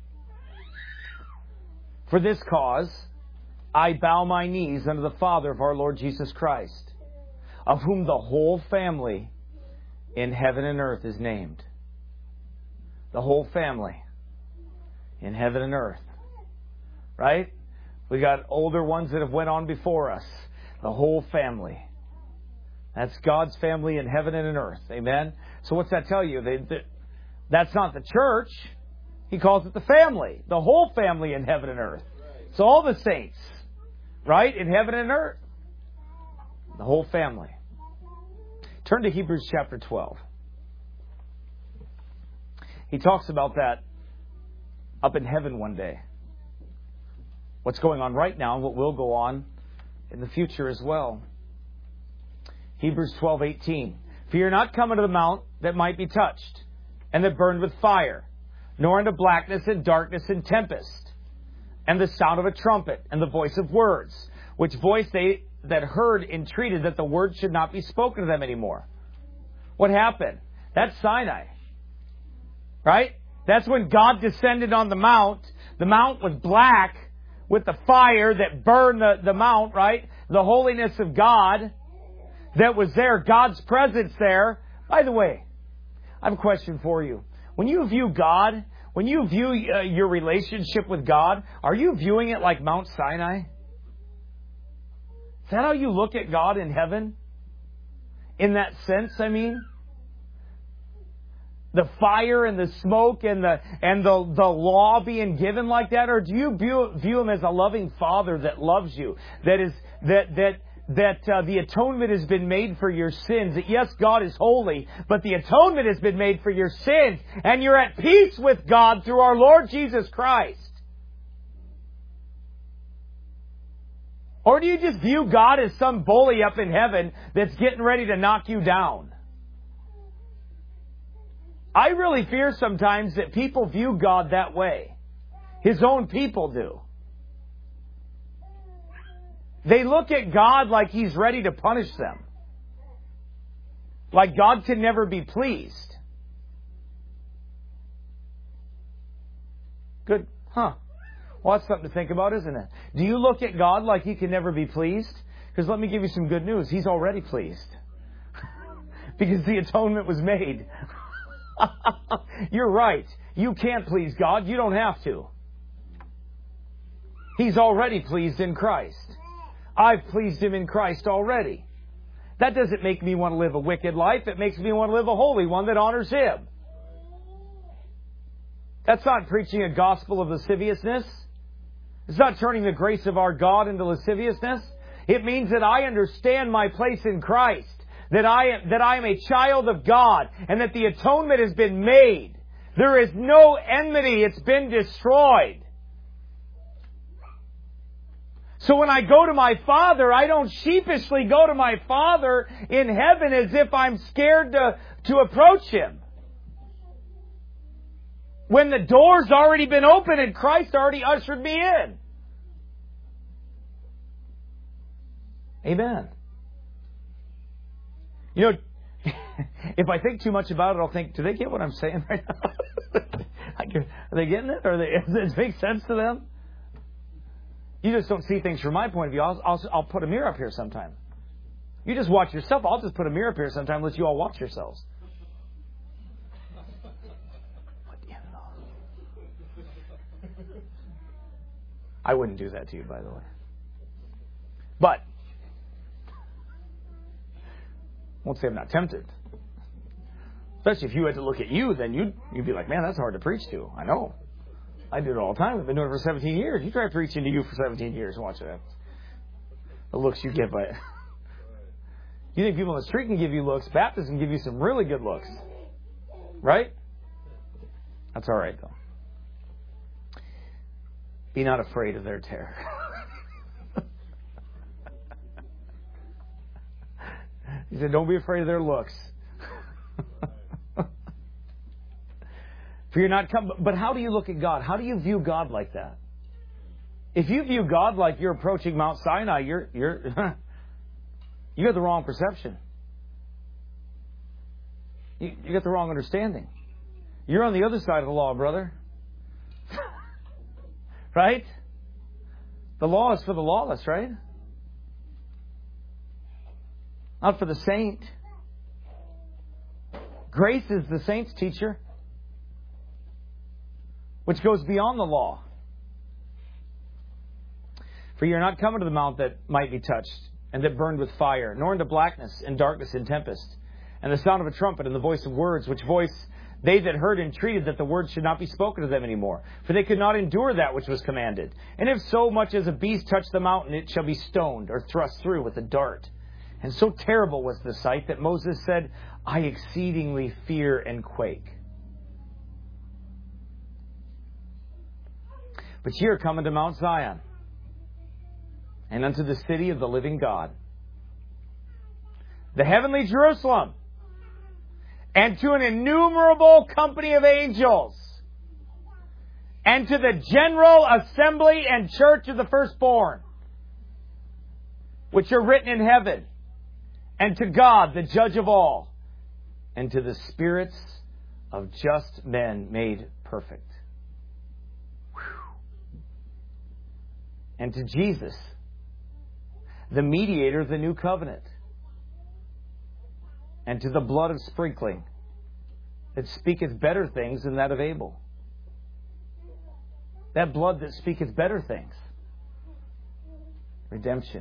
For this cause, I bow my knees unto the Father of our Lord Jesus Christ, of whom the whole family in heaven and earth is named. The whole family in heaven and earth. Right? We got older ones that have went on before us. The whole family. That's God's family in heaven and in earth. Amen? So what's that tell you? They, they, that's not the church. He calls it the family. The whole family in heaven and earth. It's all the saints. Right? In heaven and earth. The whole family. Turn to Hebrews chapter twelve. He talks about that up in heaven one day. What's going on right now and what will go on in the future as well. Hebrews twelve eighteen. For you're not come unto the mount that might be touched, and that burned with fire, nor into blackness and darkness and tempest, and the sound of a trumpet, and the voice of words, which voice they that heard entreated that the word should not be spoken to them anymore. What happened? That's Sinai. Right? That's when God descended on the mount. The mount was black with the fire that burned the, the mount, right? The holiness of God that was there. God's presence there. By the way, I have a question for you. When you view God, when you view uh, your relationship with God, are you viewing it like Mount Sinai? Is that how you look at God in heaven? In that sense, I mean? The fire and the smoke and the and the, the law being given like that? Or do you view, view Him as a loving Father that loves you? That is that that that uh, the atonement has been made for your sins. That yes, God is holy, but the atonement has been made for your sins, and you're at peace with God through our Lord Jesus Christ? Or do you just view God as some bully up in heaven that's getting ready to knock you down? I really fear sometimes that people view God that way. His own people do. They look at God like He's ready to punish them. Like God can never be pleased. Good. Huh. Well, that's something to think about, isn't it? Do you look at God like He can never be pleased? Because let me give you some good news. He's already pleased. Because the atonement was made. You're right. You can't please God. You don't have to. He's already pleased in Christ. I've pleased Him in Christ already. That doesn't make me want to live a wicked life. It makes me want to live a holy one that honors Him. That's not preaching a gospel of lasciviousness. It's not turning the grace of our God into lasciviousness. It means that I understand my place in Christ. That I am, that I am a child of God. And that the atonement has been made. There is no enmity. It's been destroyed. So when I go to my Father, I don't sheepishly go to my Father in heaven as if I'm scared to, to approach Him. When the door's already been opened and Christ already ushered me in. Amen. You know, if I think too much about it, I'll think, do they get what I'm saying right now? Are they getting it? Or they, does it make sense to them? You just don't see things from my point of view. I'll, I'll, I'll put a mirror up here sometime. You just watch yourself. I'll just put a mirror up here sometime. Let you all watch yourselves. I wouldn't do that to you, by the way. But, won't say I'm not tempted. Especially if you had to look at you, then you'd, you'd be like, man, that's hard to preach to. I know. I do it all the time. I've been doing it for seventeen years. You try preaching to you for seventeen years. Watch that. The looks you get by it. You think people on the street can give you looks. Baptists can give you some really good looks. Right? That's all right, though. Be not afraid of their terror. He said, don't be afraid of their looks. For you're not come. But how do you look at God? How do you view God like that? If you view God like you're approaching Mount Sinai, you're you're you got the wrong perception. You, you got the wrong understanding. You're on the other side of the law, brother. Right? The law is for the lawless, right? Not for the saint. Grace is the saint's teacher, which goes beyond the law. For you're not coming to the mount that might be touched, and that burned with fire, nor into blackness and darkness and tempest, and the sound of a trumpet and the voice of words, which voice they that heard entreated that the words should not be spoken to them any more, for they could not endure that which was commanded. And if so much as a beast touch the mountain, it shall be stoned or thrust through with a dart. And so terrible was the sight that Moses said, I exceedingly fear and quake. But ye are coming to Mount Zion, and unto the city of the living God, the heavenly Jerusalem, and to an innumerable company of angels, and to the general assembly and church of the firstborn, which are written in heaven, and to God, the judge of all, and to the spirits of just men made perfect, and to Jesus, the mediator of the new covenant, and to the blood of sprinkling that speaketh better things than that of Abel. That blood that speaketh better things. Redemption.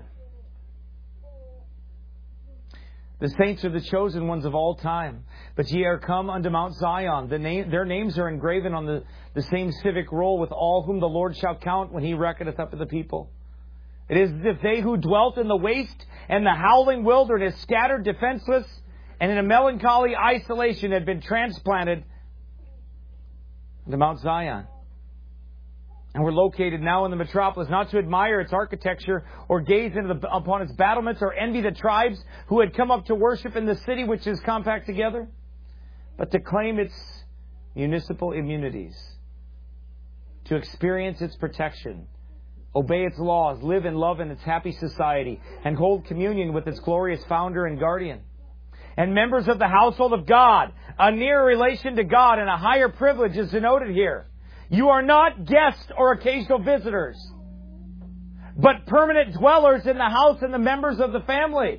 The saints are the chosen ones of all time. But ye are come unto Mount Zion. The name, their names are engraven on the, the same civic roll with all whom the Lord shall count when He reckoneth up the people. It is as if they who dwelt in the waste and the howling wilderness, scattered, defenseless, and in a melancholy isolation, had been transplanted to Mount Zion. And we're located now in the metropolis, not to admire its architecture or gaze into the, upon its battlements or envy the tribes who had come up to worship in the city which is compact together, but to claim its municipal immunities, to experience its protection, obey its laws, live and love in its happy society, and hold communion with its glorious founder and guardian. And members of the household of God, a nearer relation to God and a higher privilege is denoted here. You are not guests or occasional visitors, but permanent dwellers in the house and the members of the family.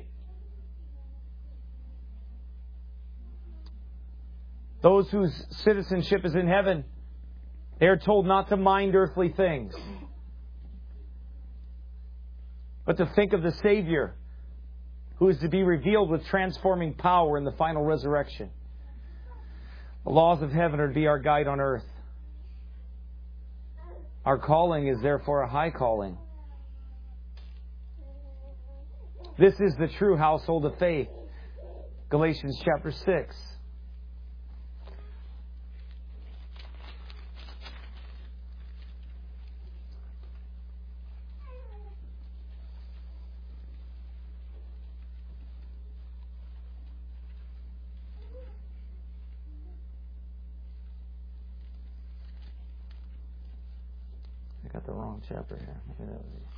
Those whose citizenship is in heaven, they are told not to mind earthly things, but to think of the Savior who is to be revealed with transforming power in the final resurrection. The laws of heaven are to be our guide on earth. Our calling is therefore a high calling. This is the true household of faith. Galatians chapter six. I got the wrong chapter here.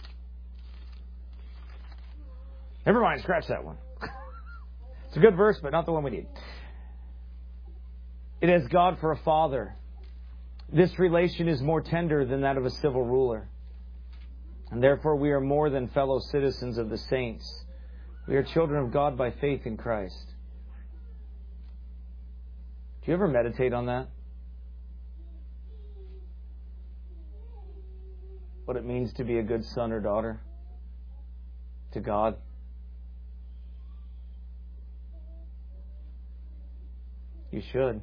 Never mind, scratch that one. It's a good verse, but not the one we need. It has God for a father. This relation is more tender than that of a civil ruler. And therefore we are more than fellow citizens of the saints. We are children of God by faith in Christ. Do you ever meditate on that? What it means to be a good son or daughter to God? You should.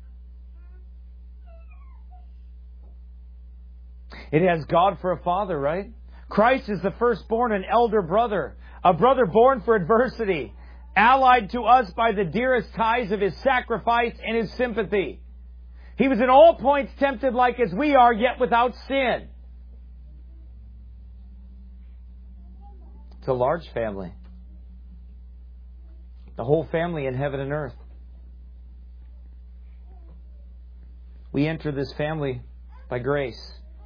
It has God for a father, right? Christ is the firstborn and elder brother, a brother born for adversity, allied to us by the dearest ties of His sacrifice and His sympathy. He was in all points tempted like as we are, yet without sin. It's a large family. The whole family in heaven and earth. We enter this family by grace.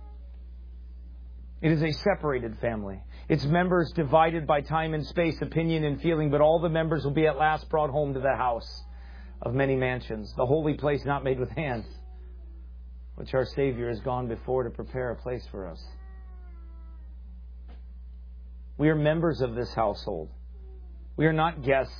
It is a separated family. Its members divided by time and space, opinion and feeling, but all the members will be at last brought home to the house of many mansions, the holy place not made with hands, which our Savior has gone before to prepare a place for us. We are members of this household. We are not guests,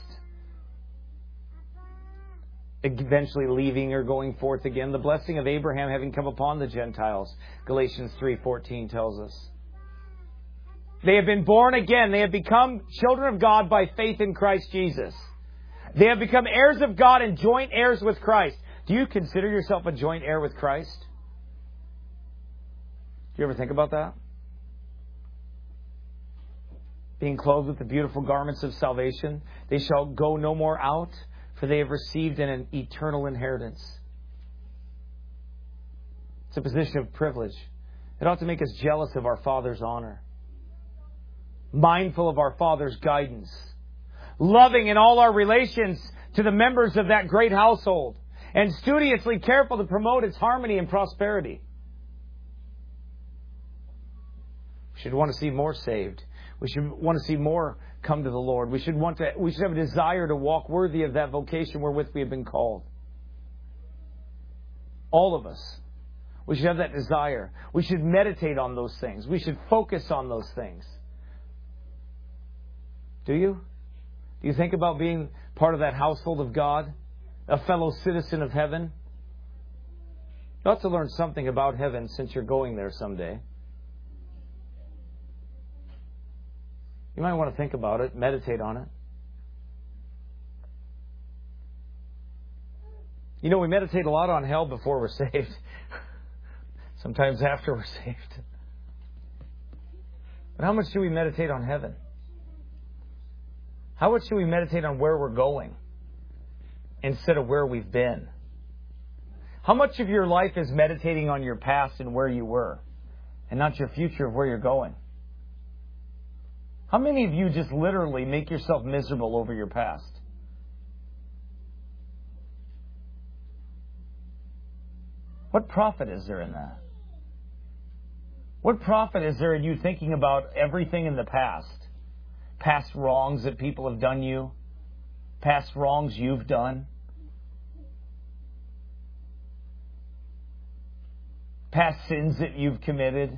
eventually leaving or going forth again. The blessing of Abraham having come upon the Gentiles, Galatians three fourteen tells us. They have been born again. They have become children of God by faith in Christ Jesus. They have become heirs of God and joint heirs with Christ. Do you consider yourself a joint heir with Christ? Do you ever think about that? Being clothed with the beautiful garments of salvation. They shall go no more out, for they have received an eternal inheritance. It's a position of privilege. It ought to make us jealous of our Father's honor, mindful of our Father's guidance, loving in all our relations to the members of that great household, and studiously careful to promote its harmony and prosperity. We should want to see more saved. We should want to see more come to the Lord. We should want to. We should have a desire to walk worthy of that vocation wherewith we have been called. All of us. We should have that desire. We should meditate on those things. We should focus on those things. Do you? Do you think about being part of that household of God? A fellow citizen of heaven? You ought to learn something about heaven since you're going there someday. You might want to think about it, meditate on it. You know, we meditate a lot on hell before we're saved. Sometimes after we're saved. But how much do we meditate on heaven? How much do we meditate on where we're going instead of where we've been? How much of your life is meditating on your past and where you were, and not your future of where you're going? How many of you just literally make yourself miserable over your past? What profit is there in that? What profit is there in you thinking about everything in the past? Past wrongs that people have done you? Past wrongs you've done? Past sins that you've committed?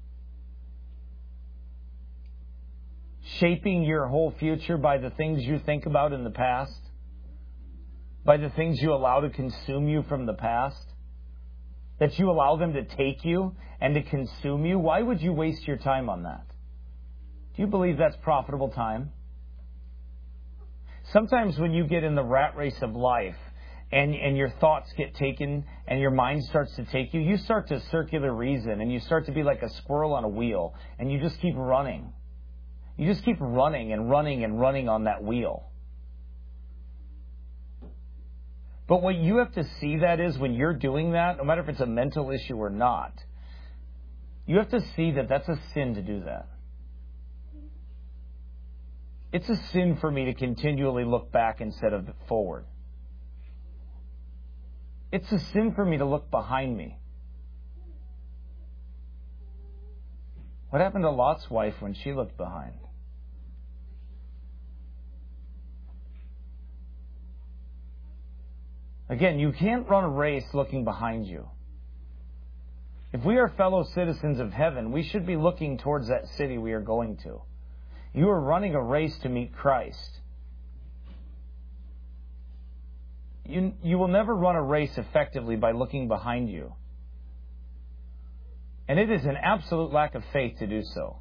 Shaping your whole future by the things you think about in the past? By the things you allow to consume you from the past? That you allow them to take you and to consume you? Why would you waste your time on that? Do you believe that's profitable time? Sometimes when you get in the rat race of life and, and your thoughts get taken and your mind starts to take you, you start to circular reason and you start to be like a squirrel on a wheel and you just keep running. You just keep running and running and running on that wheel. But what you have to see that is when you're doing that, no matter if it's a mental issue or not, you have to see that that's a sin to do that. It's a sin for me to continually look back instead of forward. It's a sin for me to look behind me. What happened to Lot's wife when she looked behind? Again, you can't run a race looking behind you. If we are fellow citizens of heaven, we should be looking towards that city we are going to. You are running a race to meet Christ. You, you will never run a race effectively by looking behind you. And it is an absolute lack of faith to do so.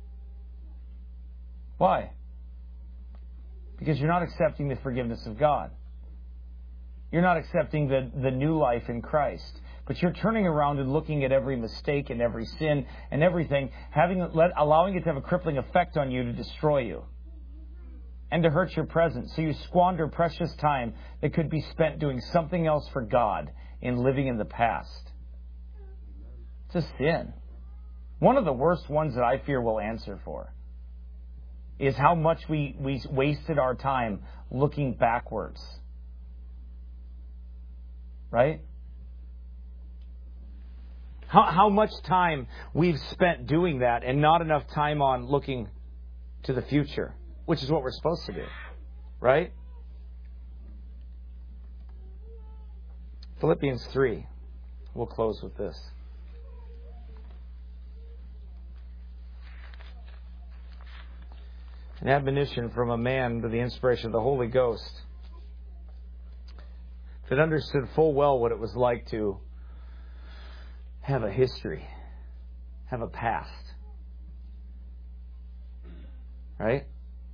Why? Because you're not accepting the forgiveness of God. You're not accepting the, the new life in Christ. But you're turning around and looking at every mistake and every sin and everything, having let, allowing it to have a crippling effect on you to destroy you and to hurt your present. So you squander precious time that could be spent doing something else for God in living in the past. It's a sin. One of the worst ones that I fear we'll answer for is how much we, we wasted our time looking backwards. Right? How, how much time we've spent doing that and not enough time on looking to the future, which is what we're supposed to do. Right? Philippians three. We'll close with this. An admonition from a man to the inspiration of the Holy Ghost that understood full well what it was like to have a history, have a past. Right?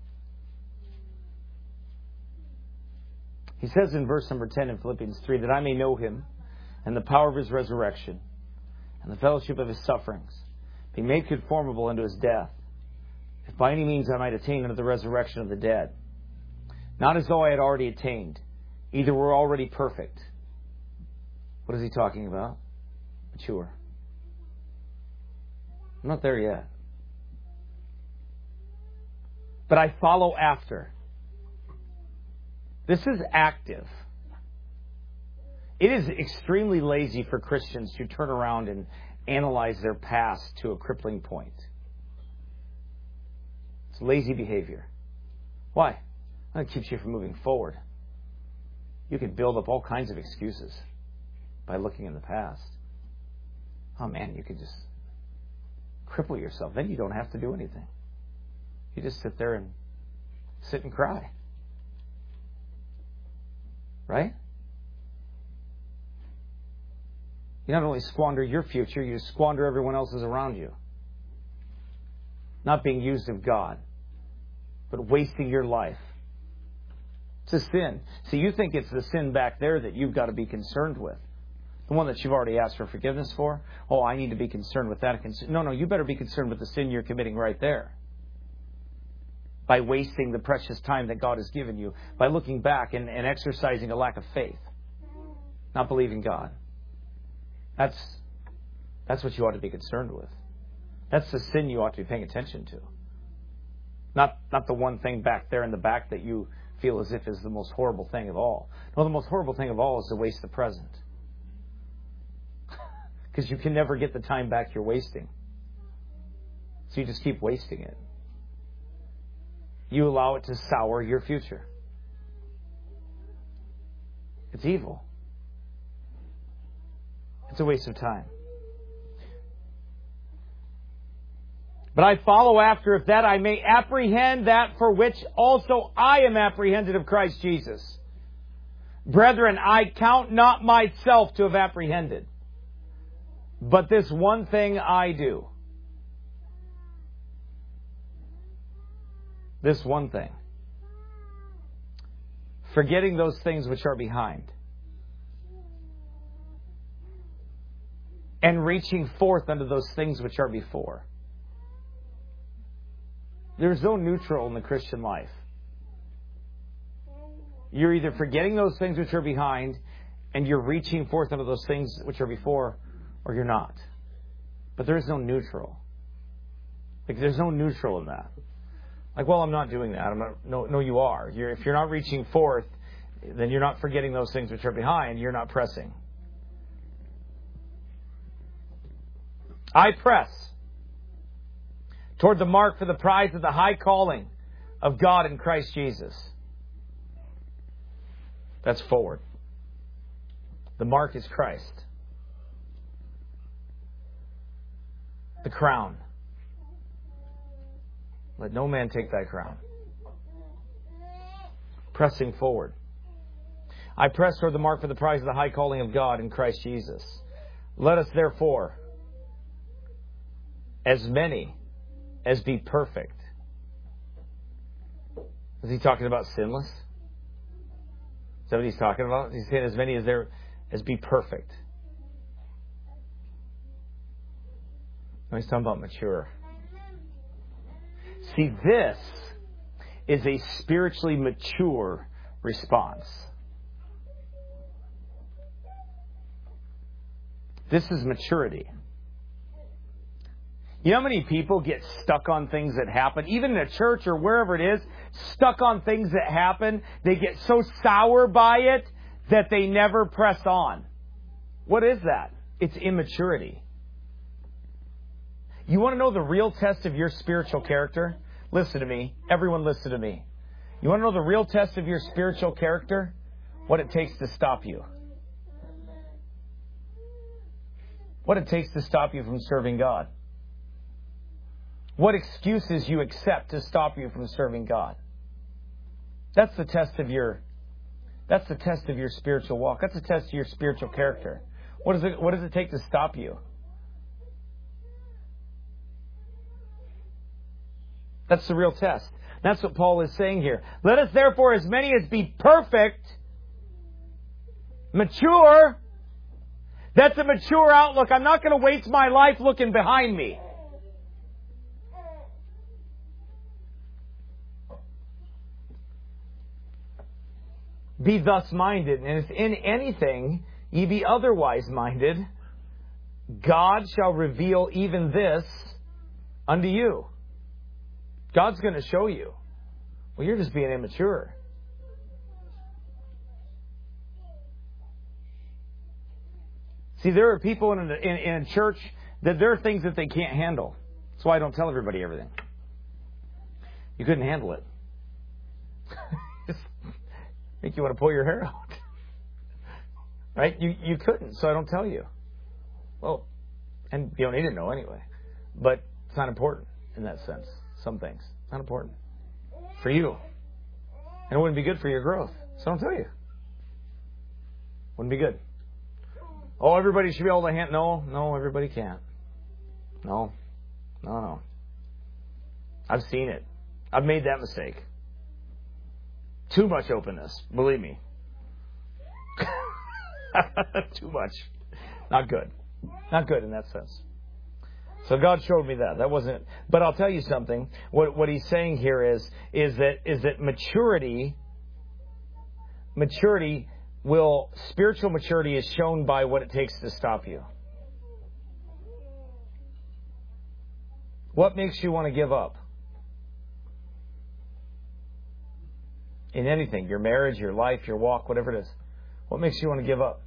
He says in verse number ten in Philippians three, that I may know him and the power of his resurrection and the fellowship of his sufferings, be made conformable unto his death, if by any means I might attain unto the resurrection of the dead. Not as though I had already attained, either we're already perfect. What is he talking about? Mature. I'm not there yet. But I follow after. This is active. It is extremely lazy for Christians to turn around and analyze their past to a crippling point. It's lazy behavior. Why? That keeps you from moving forward. You can build up all kinds of excuses by looking in the past. Oh man, you could just cripple yourself. Then you don't have to do anything. You just sit there and sit and cry. Right? You not only squander your future, you squander everyone else's around you. Not being used of God, but wasting your life. It's a sin. See, you think it's the sin back there that you've got to be concerned with. The one that you've already asked for forgiveness for? Oh, I need to be concerned with that. No, no, you better be concerned with the sin you're committing right there. By wasting the precious time that God has given you. By looking back and, and exercising a lack of faith. Not believing God. That's, that's what you ought to be concerned with. That's the sin you ought to be paying attention to. Not, not the one thing back there in the back that you feel as if is the most horrible thing of all. No, the most horrible thing of all is to waste the present. Because you can never get the time back you're wasting. So you just keep wasting it. You allow it to sour your future. It's evil. It's a waste of time. But I follow after, if that I may apprehend that for which also I am apprehended of Christ Jesus. Brethren, I count not myself to have apprehended. But this one thing I do. This one thing. Forgetting those things which are behind. And reaching forth unto those things which are before. There's no neutral in the Christian life. You're either forgetting those things which are behind, and you're reaching forth unto those things which are before, or you're not. But there is no neutral. Like, there's no neutral in that. Like, well, I'm not doing that. I'm not, no, no, you are. You're, if you're not reaching forth, then you're not forgetting those things which are behind. You're not pressing. I press toward the mark for the prize of the high calling of God in Christ Jesus. That's forward. The mark is Christ. The crown. Let no man take thy crown. Pressing forward. I press toward the mark for the prize of the high calling of God in Christ Jesus. Let us therefore, as many as be perfect. Is he talking about sinless? Is that what he's talking about? He's saying as many as there as be perfect. No, he's talking about mature. See, this is a spiritually mature response. This is maturity. You know how many people get stuck on things that happen, even in a church or wherever it is, stuck on things that happen. They get so sour by it that they never press on. What is that? It's immaturity. You want to know the real test of your spiritual character? Listen to me. Everyone listen to me. You want to know the real test of your spiritual character? What it takes to stop you. What it takes to stop you from serving God. What excuses you accept to stop you from serving God. That's the test of your that's the test of your spiritual walk. That's the test of your spiritual character. What does it what does it take to stop you? That's the real test. That's what Paul is saying here. Let us therefore, as many as be perfect, mature. That's a mature outlook. I'm not going to waste my life looking behind me. Be thus minded, and if in anything ye be otherwise minded, God shall reveal even this unto you. God's going to show you. Well, you're just being immature. See, there are people in a, in, in a church that there are things that they can't handle. That's why I don't tell everybody everything. You couldn't handle it. Make you want to pull your hair out. Right? You you couldn't, so I don't tell you. Well, and you don't need to know anyway. But it's not important in that sense. Some things. It's not important. For you. And it wouldn't be good for your growth. So I don't tell you. Wouldn't be good. Oh, everybody should be able to handle. No, no, everybody can't. No. No, no. I've seen it. I've made that mistake. Too much openness, believe me. Too much. Not good. Not good in that sense. So God showed me that. That wasn't. But I'll tell you something. What what He's saying here is is that is that maturity. Maturity will spiritual maturity is shown by what it takes to stop you. What makes you want to give up? In anything, your marriage, your life, your walk, whatever it is. What makes you want to give up?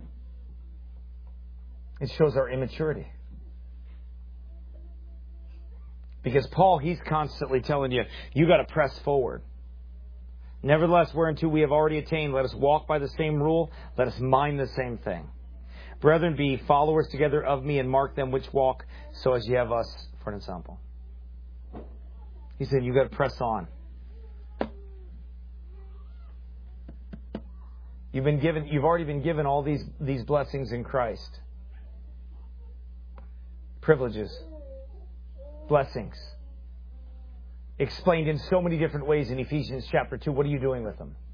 It shows our immaturity. Because Paul, he's constantly telling you, you got to press forward. Nevertheless, whereunto we have already attained, let us walk by the same rule, let us mind the same thing. Brethren, be followers together of me, and mark them which walk, so as ye have us for an example. He said, you got to press on. You've been given, you've already been given all these, these blessings in Christ. Privileges. Blessings. Explained in so many different ways in Ephesians chapter two. What are you doing with them?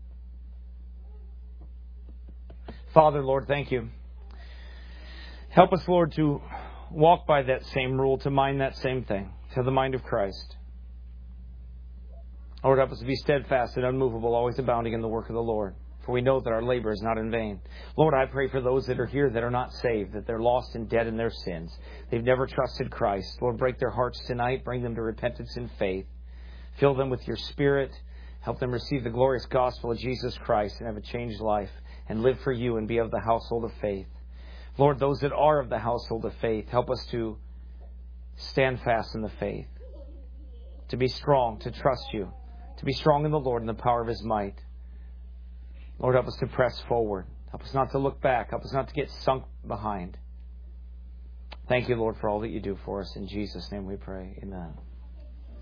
Father, Lord, thank you. Help us, Lord, to walk by that same rule, to mind that same thing, to the mind of Christ. Lord, help us to be steadfast and unmovable, always abounding in the work of the Lord. For we know that our labor is not in vain. Lord, I pray for those that are here that are not saved, that they're lost and dead in their sins. They've never trusted Christ. Lord, break their hearts tonight. Bring them to repentance and faith. Fill them with your Spirit. Help them receive the glorious gospel of Jesus Christ and have a changed life and live for you and be of the household of faith. Lord, those that are of the household of faith, help us to stand fast in the faith, to be strong, to trust you, to be strong in the Lord and the power of His might. Lord, help us to press forward. Help us not to look back. Help us not to get sunk behind. Thank you, Lord, for all that you do for us. In Jesus' name we pray. Amen.